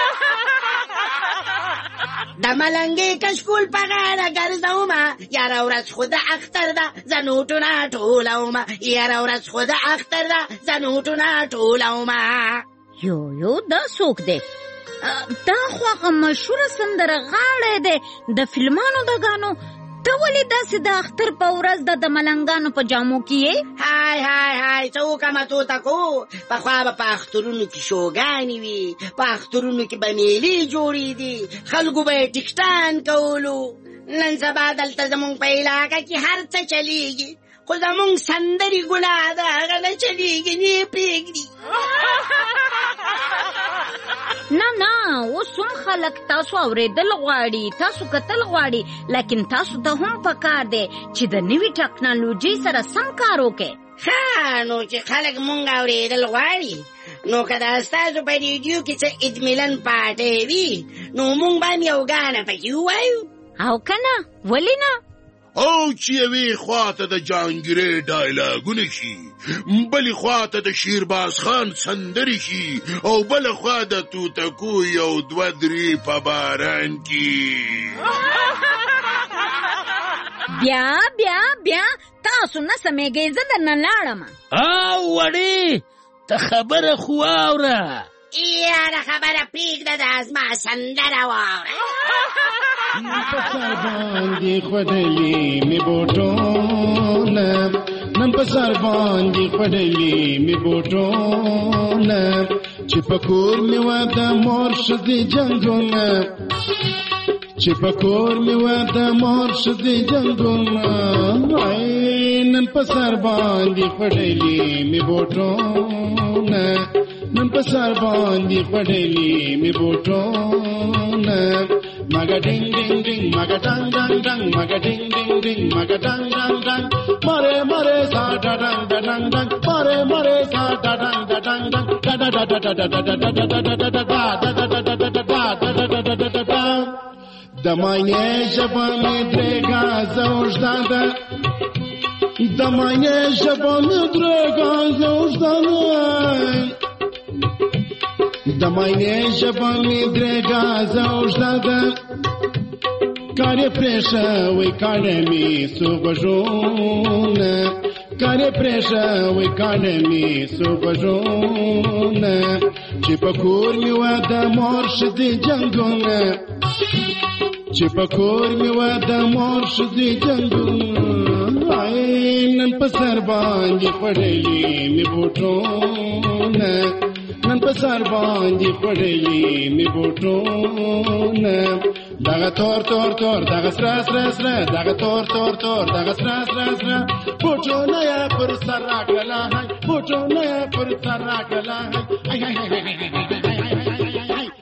د ملنګې کشکول په غاړه ګرځومه یاره ورځ خو د اختر ده زه نوټونه ټولومه یاره ورځ خو د اختر ده زه نوټونه ټولومه یو دا څوک دی دا خو هغه مشهوره سندرغاړی دی د فلمانو د ګانو ته ولې داسې د اختر په ورځ د ملنګانو په جامو کې یې های څه وکړمه توتکو پخوا به په اخترونو کې شوګانې وي په اخترونو کې به میلې جوړېدې خلکو به یې ټکټان کولو نن سبا دلته زمونږ په علاقه کې هر څه چلیږي خو زمونږ سندرې ګناه ده هغه نه چلیږي نه یې پرېږدي نه اوس هم خلک تاسو اورېدل غواړي تاسو کتل غواړي لیکن تاسو ته هم پکار دی چې د نوي ټکنالوژۍ سره سم کار وکړئ ښه نو چې خلک مونږ اورېدل غواړي نو که د ستاسو په ریډیو کې څه ادمیلن پاټۍ وي نو مونږ به هم یو ګانه پکې ووایو او که نه ولې نه او چې یوې خواته د جهانګیرۍ ډایلاګونه شي بلې خواته د شیرباز خان سندرې شي او بله خوا د توتکو یو 2-3 په باران کې بیا تاسو نه سمېږئ زه درنه لاړم او وړې ته خبره خو واوره یاره خبره پرېږده د زما سندره واوره په سر باندې خوډلې مې بوټونه نن په سر باندې خوډلې مې بوټونه چې په کور مې واده مور ښځې جنګونه چې په کور مې واده مور ښځې جنګونه نن په سر باندې خوډلې مې بوټونه نن په سر باندې خوډلې مې بوټونه Maga ding ding ding, maga dang dang dang, maga ding ding ding, maga dang dang dang. Mare sa da dang da dang dang, mare sa da dang da dang dang, da da da da da da da da da da da da da da da da. Da mai jaba mi drega zaujdada, Damane şabanı dragaza uçdadım Damane şabanı dragaza uçdadım Care preșă, ui care mi subăjună Care preșă, ui care mi subăjună Ce păcuri mi-o dă mor și de jangână Ce păcuri mi-o dă mor și de jangână Ai, n-n păsăr bani de păreli mi butonă N-n păsăr bani de păreli mi butonă Daga tor tor tor, daga sra sra sra, daga tor tor tor, daga sra sra sra. Pucho naya par sarak la hai, pucho naya par sarak la hai. Ay ay ay ay ay ay ay.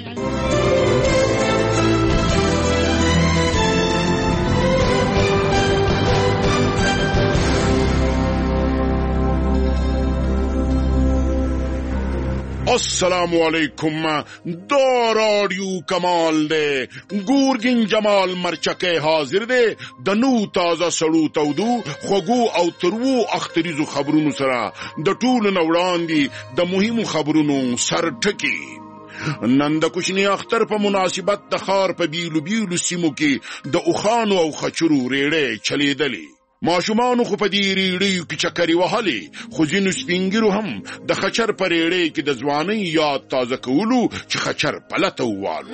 السلام علیکم دا رادیو کمال دے گورگین جمال مرچکے حاضر دے د نو تازه سړو تودو خوګو او ترو اختریزو خبرونو سره د ټول نوړاندې د مهمو خبرونو سر ټکی نن د کوچنی اختر په مناسبت د خار په بیلو بیلو سیمو کې د اوخانو او خچرو ریړې چلیدلې ماشومانو خو په دې ریړیو کې چکرې وهلې خو ځینو سپینګیرو هم د خچر په ریړې کې د ځوانۍ یاد تازه کولو چې خچر پلته ووالو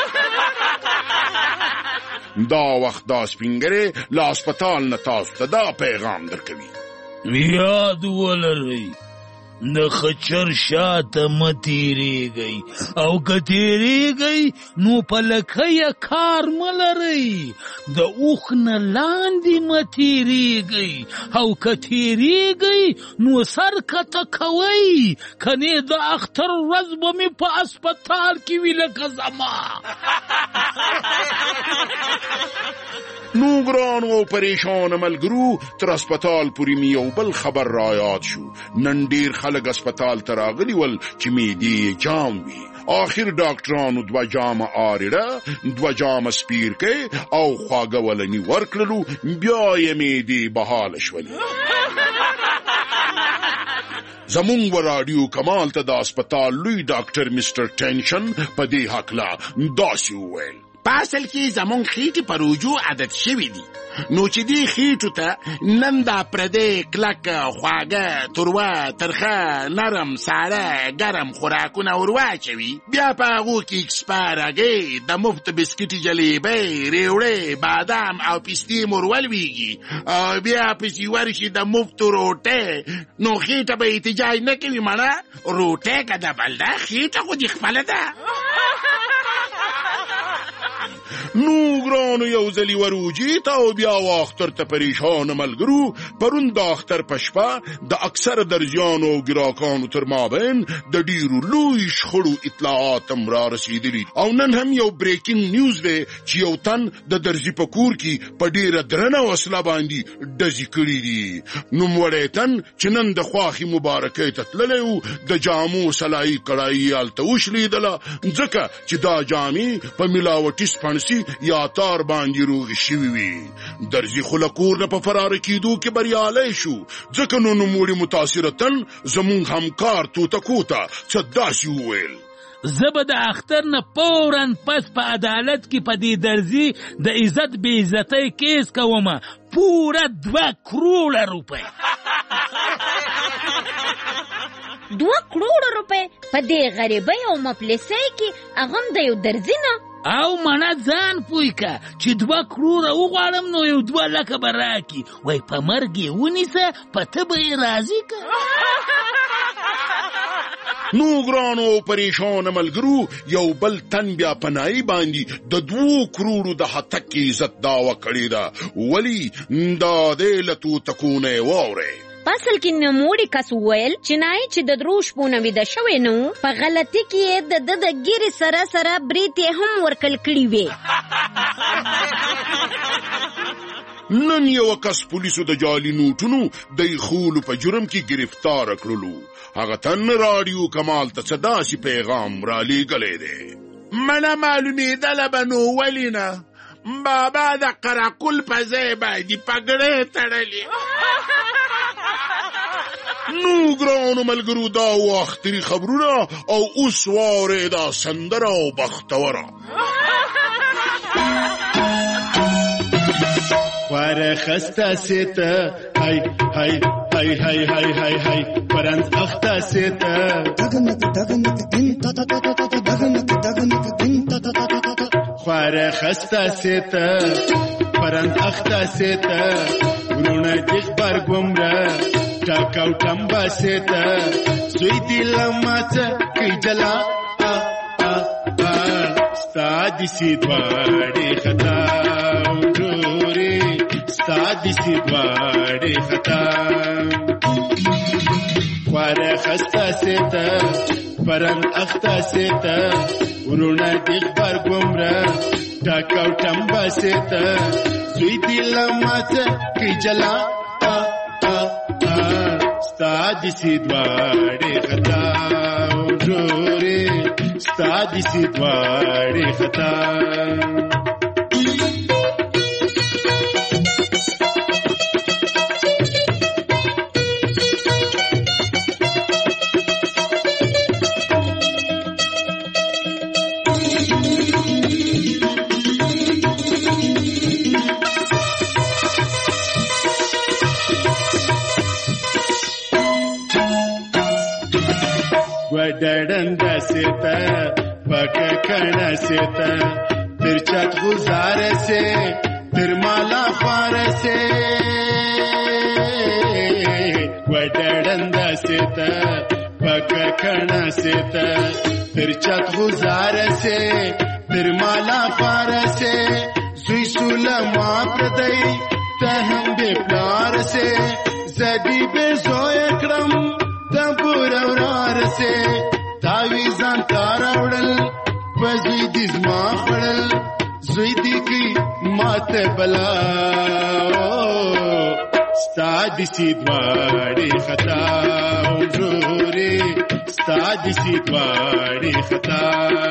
دا وخت دا سپینګرې له هسپتال نه تاسو ته دا پیغام درکوي یاد ولرئ د خچر شاته مه تیریږئ او که تیریږئ نو په لکۍ کار مه لرئ د اوښ نه لاندې مه تیریږئ او که تیریږئ نو سر کته کوئ کنې د اختر ورځ به مې په هسپتال کې وي لکه زما نو ګرانو او پریشان ملګرو تر هسپتال پورې مې یو بل خبر را یاد شو نن ډېر خلک هسپتال ته راغلي ول چې معدې جام وي آخر ډاکټرانو 2 جامه آریړه 2 جامه سپیرکې او خواږه ولني ورکړلو بیا یې معدې بحاله شولې زمونږ رادیو کمال ته د هسپتال لوی ډاکټر مستر ټینشن په دې هکله داسې وویل پاسل کې زمونږ خېټې په روجو عادت شوي دي نو چې دې خېټو ته نن دا پردې کلک خواږه تروه ترخه نرم ساړه ګرم خوراکونه ور واچوي بیا په هغو کې اکسپایر هګۍ د مفت بسکټي جلیبۍ ریوړې بادام او پستې مو ور ولویږي او بیا پسې ورشي د مفتو روټۍ نو خېټه به احتجاج نه کوي مړه روټۍ که د بل ده خېټه خو دې خپله ده نو ګرانو یو ځلې وروجي ته او بیا واختر ته پریشان ملګرو پرون د اختر په شپه د اکثر درزیانو او ګراکانو تر مابین د ډیرو لوی شخړو اطلاعات هم را رسېدلي او نن هم یو بریکینګ نیوز دی چې یو تن د درزي په کور کې په ډیره درنه وسله باندې ډزې کړي دي نوموړی تن چې نن د خواښې مبارکۍ ته تللی و د جامو سلایي کړایي هلته وشلیدله ځکه چې دا جامې په ملاوټي سپڼسي یا تار باندې روغې شوي وي درزي خو له کور نه په فراره کېدو کې بریالی شو ځکه نو نوموړي متاثره تن زمونږ همکار توتکو ته څه داسې وویل زه به د اختر نه فوراً پس په عدالت کې په دې درزي د عزت بې عزتۍ کیس کومه پوره 2 کروڑه روپۍ 2 کروڑه روپۍ په دې غریبۍ او مفلسۍ کې هغه هم د یو درزي نه او منه ځان پوی که چې 2 کروڑه وغواړم نو یو 2 لکه به راکي وای په مرګ یې ونیسه په ته به یې راضي که نو ګرانو او پریشان ملګرو یو بل تن بیا پناهي باندې د 2 کروڑو د هتک عزت دعوه کړې ده ولې دا دې له توتکو نه واورئ اصل کې نوموړي کس وویل چې نای چې د درو شپو نه ویده شوی نه و په غلطي کې یې د ګیرې سره سره برېت یې هم ورکل کړي وې نن یو کس پولیسو د جعلي نوټونو د ایښولو په جرم کې گرفتار کړلو هغه تن رادیو کمال ته څه داسې پیغام را لیږلی دی منه معلومېدله به نو ولې نه بابا د قراقل په ځای باندې پګړې تړلې. نو ګرانو ملګرو دا و اختري خبرونه او اوس واره دا سندره او بختوره. خواره خسته سیته های های های های های های های پرنز اخته سیته خواره خسته سیته پرنز اخته سیته ورونه دیخ برگمره ټاکاو ټمبا سیته زوی دی لماته کی جلا ستا دیسی دواړې خطا ورورې ستا دیسی دواړې خطا خواره خسته سیته پرنګ اخته سیته ورونه دیخ برګمره ټاکاو ټمبا سیته زوی دی لماته کی جلا ستا دیسی دواړې خطا ورورې ستا دیسی دواړې خطا. ډډنده سیته پکه کڼه سیته تر چت گزاره سے تر مالا خواره سے ډډنده سیته پکه کڼه سیته تر چت گزاره سے تر مالا خواره سے زوی سولما پردی ته هم بے پلار سے زدی بے زوی کرم تبور اورار سے تاویزان تاراوڑل وزوی دی زما خڑل زوی دی کی مات بلا ستا دیسی دواړې خطا ورورې ستا دیسی دواړې خطا.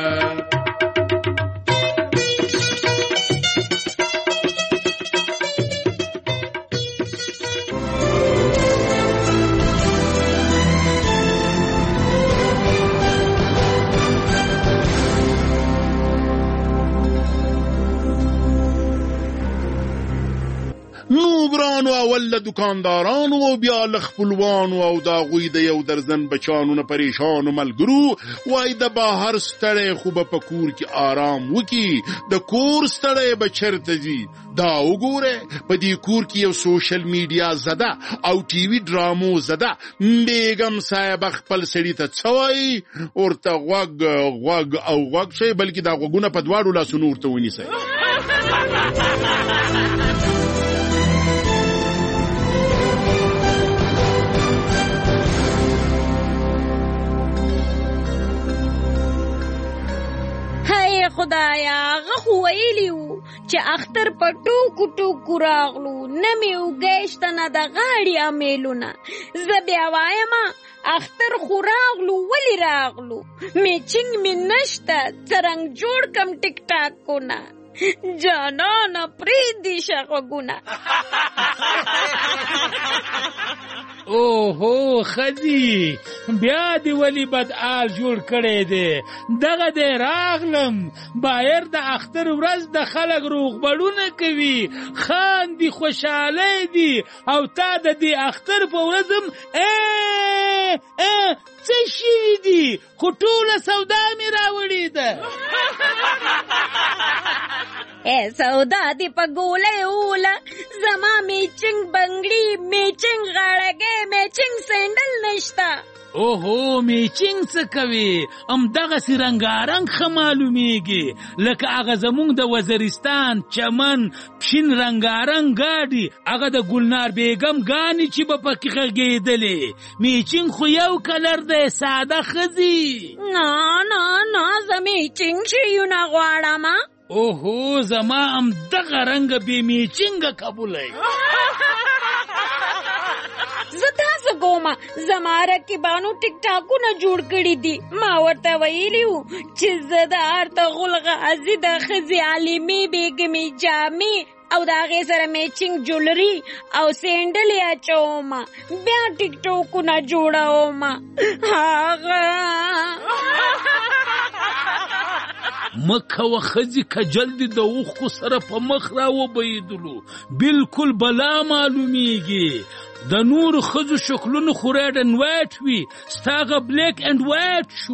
نوګرانو اول د دکاندارانو او بیا ل خپلوانو او د هغوی د یو درزن بچانو نه پریشانو ملګرو وای د بهر ستړی خو به په کور کې آرام وکي د کور ستړی به چرته ځي. دا وګوره په دې کور کې یو سوشل میډیا زده او ټي وي ډرامو زده بیګم صاحب خپل سړي ته څه وایي ورته غوږ او غوږ شي بلکې دا غوږونه په دواړو لاسونو ورته ونیسئ. خدایا هغه خو ویلي وو چې اختر په ټوکو ټوکو راغلو نه مې وګیشته نه د غاړې امیلونه. زه بیا وایم اختر خو راغلو ولې راغلو میچنګ مې نشته څرنګ جوړ کم ټیک ټاکونه جانانه پرېږدي شغوږونه. اوهو خدي بیا دی ولی بد آل جوړ کړی دی دغه دی راغلم بایر د اختر ورځ د خلک روغبړونه کوي خاندي خوشحالی دي او تا د دې اختر په ورځم څه شوي دي خو ټوله سودا مې راوړې ده. سودا دی په ګوله اوله زما میچنګ بنګړي میچنګ غاړګې میچنګ سینډل نشته. اوهو میچنګ څه کوي همدغسې رنګارنګ ښه معلومیږي لکه هغه زمونږ د وزیرستان چمن پشین رنګارنګ ګاډي هغه د ګلنار بیګم ګانې چې به پکې غږېدلې. میچنګ خو یو کلر دی ساده ښځي. نه زه میچنګ شیونه غواړم. اوهو زما همدغه رنګه بې میچنګه قبولی. زه تاسو کومه زما رقیبانو ټیک ټاکونه جوړ کړي دي. ما ورته ویلي وو چې زه د ارطغرل غازي د ښځې عالمې بیګمې جامې او د هغې سره میچنګ جولري او سینډلې اچومه بیا ټیک ټاکونه جوړومه. هغه مکه و ښځې کجل دي د اوښکو سره په مخ راوبهیدلو بالکل بلا معلومیږي. د نورو ښځو شکلونه خو ریډ اینډ وایټ وي، ستا هغه بلیک اینډ وایټ شو.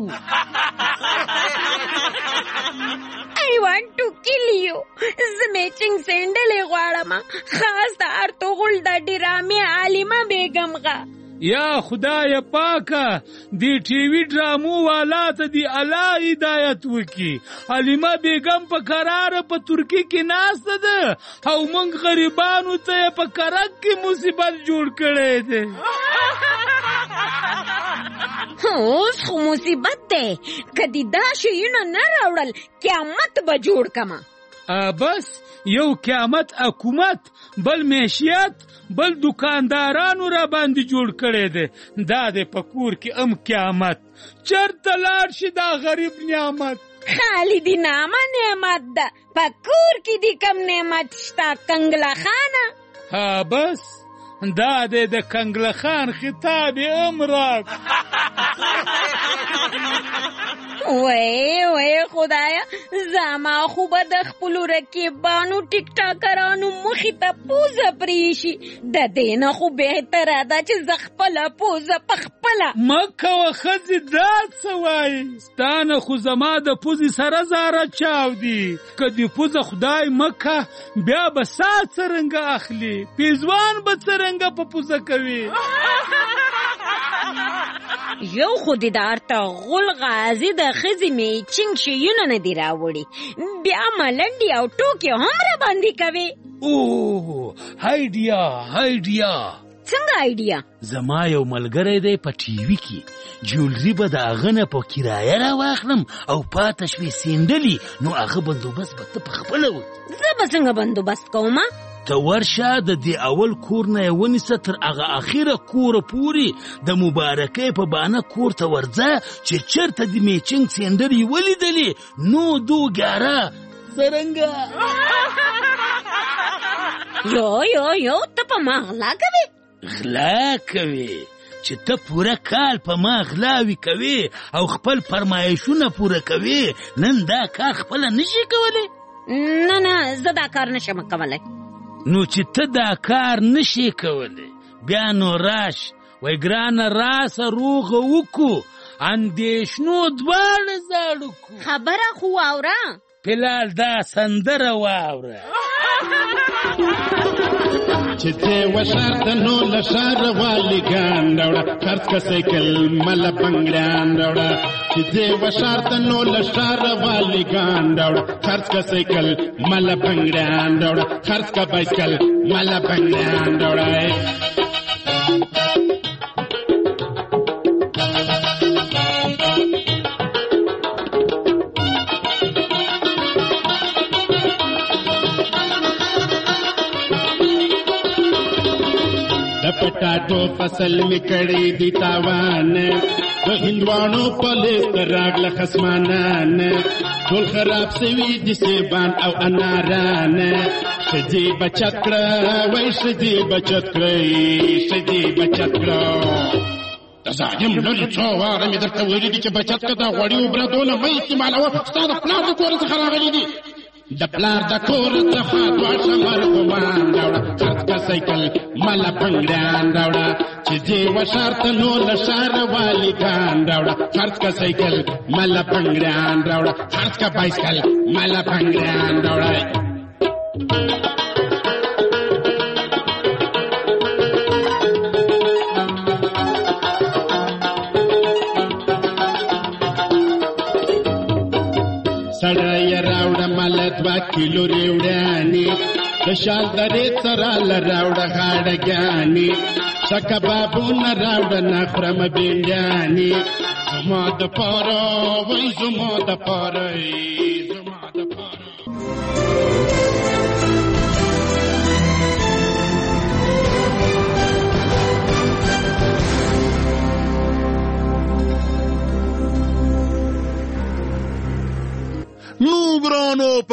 I want to kill you. زه میچنګ سینډلې غواړم، خاص د ارطغرل د ډرامې عالمه بیګم غا. یا خدای پاکه دی ټي وي ډرامو والا ته دی الله هدایت وکي. علیمه بیگم په قراره په ترکی کې ناسته ده او موږ غریبانو ته په کرک کې مصیبت جوړ کړی دی. اوس خو مصیبت دی، کدی دا شیونه نه راوړل قیامت به جوړ کما. بس یو قیامت حکومت، بل معیشت، بل دکاندارانو را باندې جوړ کړی دی. دا دی په کور کې قیامت، چرته لاړ شي دا غریب نعمت. خالی دی نامه نعمت ده، په کور کې دی کم نعمت شتا کنگله خانه. بس دا دی د کنگله خان خطاب امراک. وای خدایا، زما خو به د خپلو رقیبانو ټیک ټاکرانو مخې ته پوزه پریشي. د دې نه خو بهتره ده چې زه خپله پوزه په خپله. مکه و ښځې دا څه وایي؟ ستا نه خو زما د پوزې سره زاره چاودي. که د پوزه خدای مکه بیا به سا څرنګه اخلي، پیزوان به څرنګه په پوزه کوي. یو خو د ارطغرل غازي د ښځې میچنګ شیونه نه دي راوړي، بیا ملنډې او ټوکې هم را باندې کوي. هایډیا څنګه آیډیا؟ زما یو ملګری دی په ټي وي کې، جولري به د هغه نه په کرایه را واخلم او پاته شوې سینډلې، نو هغه بندوبست به ته په خپله وکړې. زه به څنګه بندوبست کومه؟ ته ورشه د دې اول کور نه یې ونیسه تر هغه اخره کوره پورې د مبارکۍ په بانه کور ته ورځه چې چېرته د میچنګ سینډلې ولیدلې نو دو ګیاره څرنګه. یو ته په ما غلا کوې؟ غلا کوې چې ته پوره کال په ما غلاوي کوې او خپل فرمایشونه پوره کوې، نن دا کار خپله نشي کولی؟ نه زه دا کار نشم کولی. نو چې ته دا کار نشي کولی بیا نو راش وای ګرانه راسه روغه وکو اندېشنو دواړه زاړه کو. خبره خو واوره پلال، دا سندره واوره. چې ته وشارته نو له ښاره والي ګان راوړه، خرڅ که سایکل مله بنګړیان راوړه. چې ته وشارته نو له ښاره والي ګان راوړه، خرڅ که سایکل مله بنګړیان راوړه، خرڅ که بایسکل مله بنګړیان راوړه. پټاټو فصل می کړي دي تاوان، د هندوانو په لیست راغله خصمانان، ټول خراب سوي دي سیبان او اناران. ښځې بچت کړه وای ښځې بچت کړئ، ښځې بچت کړه. د ظالم لورې څو واره مې درته ویلي دي چې بچت که د غوړي او برادونه مه استعمالوه، ستا د پلار د کوره څخه راغلي دي. د پلار د کور څخه دوه مرغومان راوړه، خرڅ که سایکل مله بنګړیان راوړه. چې ځې وشارته نو له ښاره والي ګان راوړه، خرڅ که سایکل مله بنګړیان راوړه، خرڅ که بایسکل مله بنګړیان راوړه. سړی راوړه مله 2 کیلو ریوړانې، د شال درې سره له راوړه غاړګانې، ښه کبابونه راوړه نه خورم بینډیانې. زما دپاره وای زما دپاره زما دپاره.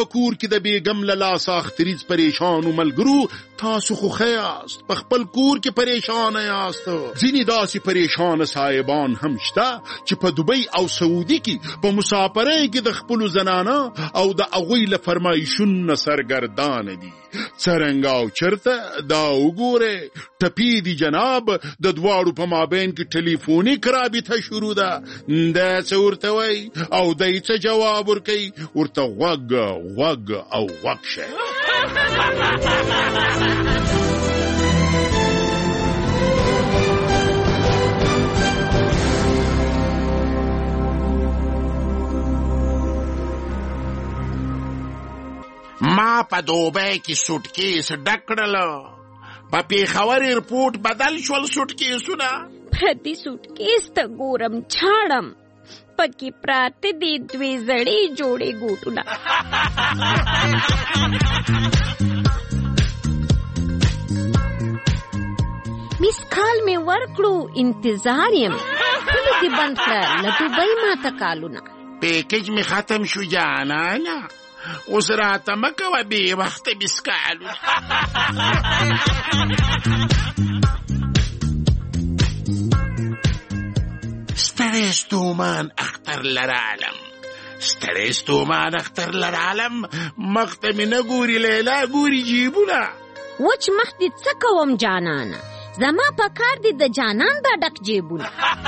په کور کې د بیګم له لاسه اختریز پریشانو ملګرو تاسو خو ښه په خپل کور کې پریشانه یاست. ځینې داسې پریشانه صاحبان هم شته چې په دوبۍ او سعودي کې په مسافرۍ کې د خپلو زنانه او د هغوی له فرمایشونو سرګردانه دي. څرنګه او چرته دا وګوره ټپي دي جناب، د دواړو په مابین کې ټلیفونیک رابطه شروع ده. دا څه ورته وایي او دی څه جواب ورکوي؟ ورته غوږ او غوږ شه. ما په دوبۍ کې سوټکیس ډک کړل، په پېښور ایرپورټ بدل شول سوټکیسونه. پردي سوټکیس ته ګورم چاړم، پکې پراته دي دوې زړې جوړې ګوټونه. میس کال مې ورکړو انتظار یم، پله دې بند کړه له دوبۍ ماته کالونه. پیکج مې ختم شو جانانه، اوس راته مه کوه بې وخته بسکالونه. ستړی ستومان اختر لرالم، ستړی ستومان اختر لرالم، مخ ته مې نه ګوري لیلا ګوري جیبونه. وچ مخ دې څه کوم جانانه، زما په کار دې د جانان دا ډک جیبونه.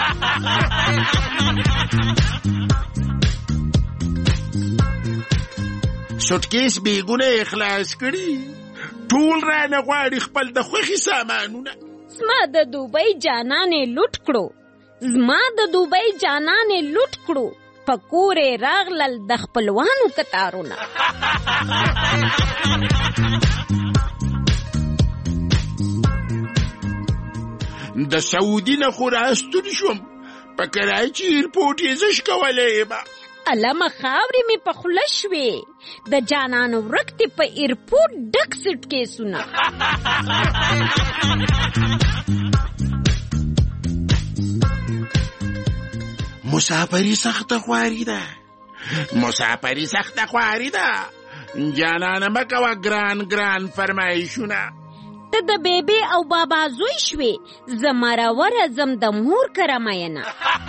سوټکیس بیګونه اخلاص کړي، ټول رانه غواړي خپل د خوښې سامانونه. زما د دوبۍ جانانې لوټ کړو، زما د دوبۍ جانانې لوټ کړو، په کورې راغلل د خپلوانو کتارونه. د سعودي نه خو راستون شوم، په کراچي ایرپورټ یې زش کولی یمه. علمه خاورې مې په خوله شوې، د جانانو ورک دې په ایرپورټ ډک سوټکیسونه. مسافري سخته خواري ده، مسافري سخته خواري ده، جانانه مه کوه ګران فرمایشونه. ته د بیبي او بابا زوی شوې، زه مرور ځم د مور کره مینه.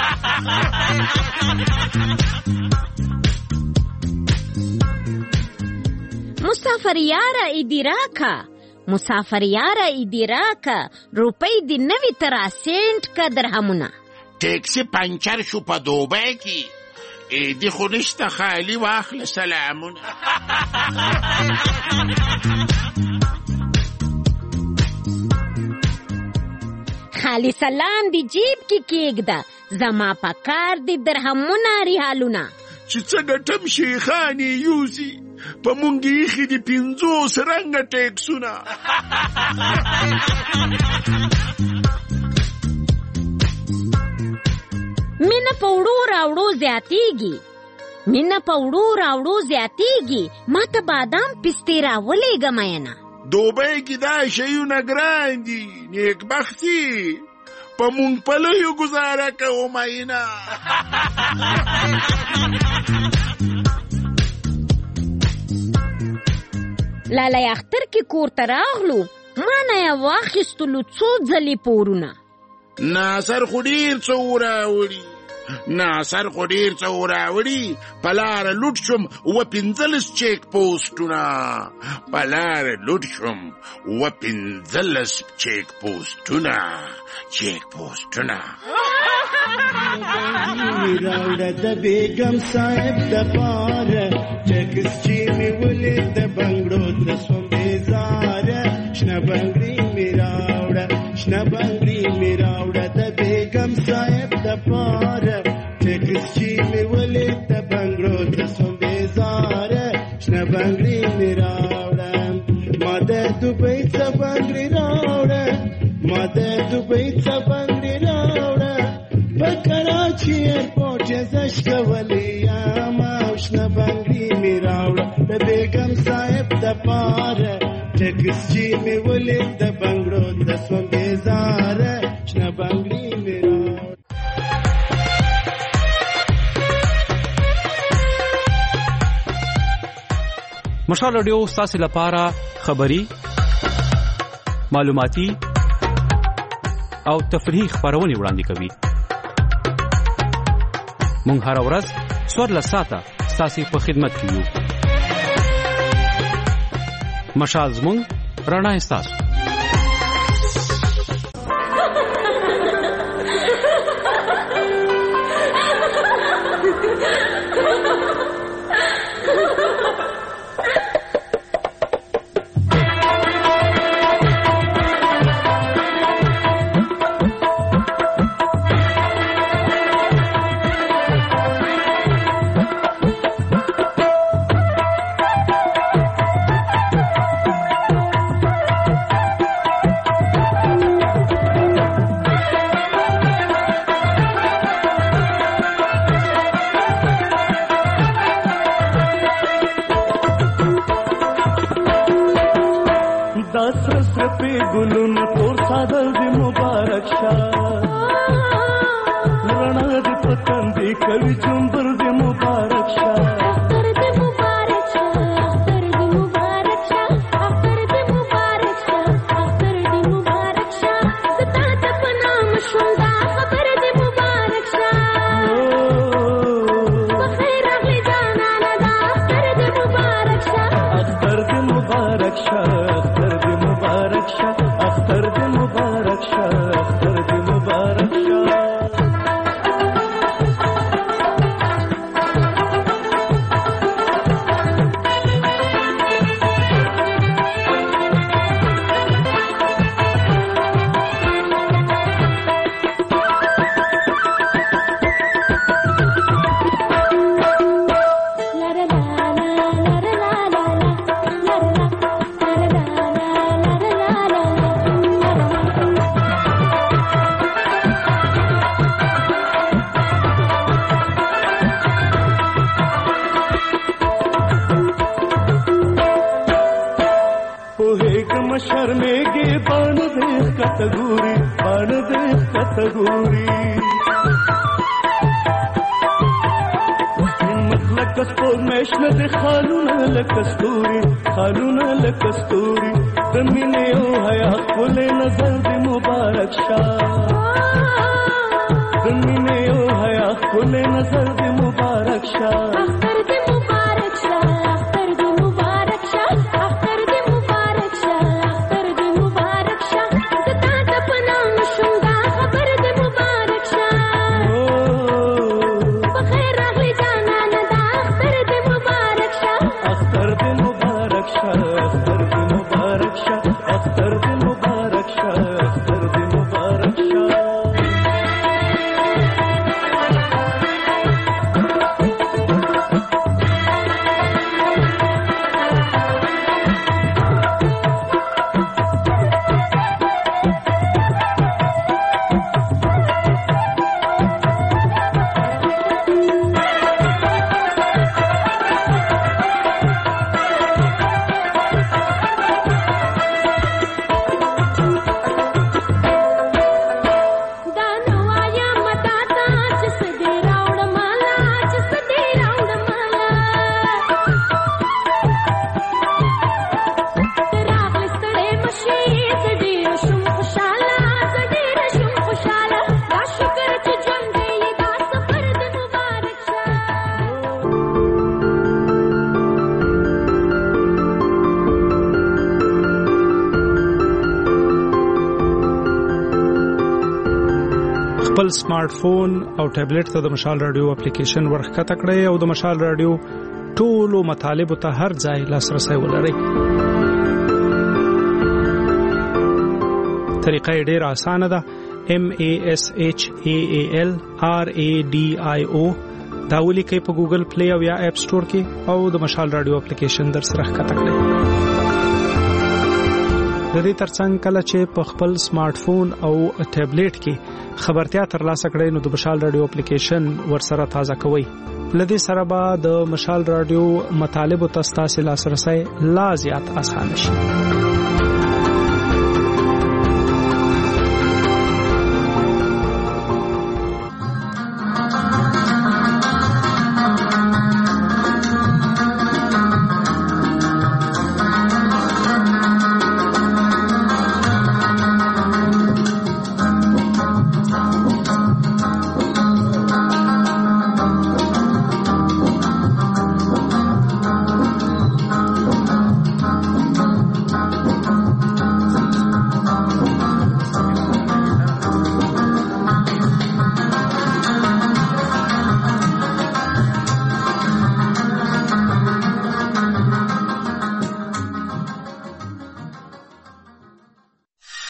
مسافر یاره ایدی راکا، مسافر یاره ایدی راکا، روپۍ دی نوی ترا سینټ کا درهمونه. ټیکسی پنچر شو په دوبۍ کې، ایدی خو نشته خالی واخله سلامونه. خالی سلام دی جیب کی کېږده، زما په کار دی درهمونه ریالونه. چې څه ګټم شیخانې یوسي، په مونږ ایښي دي 50 رنګه ټیکسونه. مینه په وړو راوړو زیاتېږي، مینه په وړو راوړو زیاتېږي، ما ته بادام پستې راولېږه مینه. دوبۍ کې دا شیونه ګران دي، نیکبختي په مونږ پلیو ګزاره کوو مینه. لالی اختر کې کور ته راغلو، ما نه یې واخیستلو څو ځلې پورونه. ناصر خو ډېر څه وراوړي، ناصر خو ډېر څه وراوړي، په لاره لوټ شوم 15 چیک پوسټونه، په لاره لوټ شوم 15 چیک پوسټونه. راوړه د بیګم صاحب د پاره، ټکس چې مې ولید د بنګړو ته سوم بیزاره. شنه بنګړي مې راوړه، شنه بنګړي مې راوړه د بیګم صاحب د پاره، ټکس چې مې ولید د بنګړو ته سوم بیزاره. شنه بنګړي مې راوړه، ما د دوبۍ څه بنګړي راوړه، ما د دوبۍ څه بنګړي راوړه، په کراچي ایرپورټ یې زش کولی یم، او شنه بنګړي مې راوړه د بیګم صاحب د پاره، ټکس چې مې ولید د بنګړو ته سوم بیزاره. شنه بنګړي مې راوړه. مشال رادیو ستاسو لپاره خبری، معلوماتي او تفریحي خبرونه وړاندې کوي. مونږ هر ورځ 14 ساعته ستاسو په خدمت کې یو. مشال زموږ رڼا ستاسو. خپل سمارټ فون او ټابلیټ ته د مشال رادیو اپلیکیشن ورخکته کړئ او د مشال رادیو ټولو مطالبو ته هر ځای لاسرسي ولرئ. طریقه ډېره اسانه ده. MASHALRADIO دا ولیکئ په ګوګل پلی او یا اپ سٹور کې او د مشال رادیو اپلیکیشن در سره ښکته کړئ. د دې ترڅنګ کله چې په خپل سمارټ فون او ټابلیټ کې خبرتیا ترلاسه کړئ نو د مشال رادیو اپلیکیشن ورسره تازه کوئ. لدې سره به د مشال رادیو مطالبو ته ستاسو لاسرسي لا زیات اسانه شي.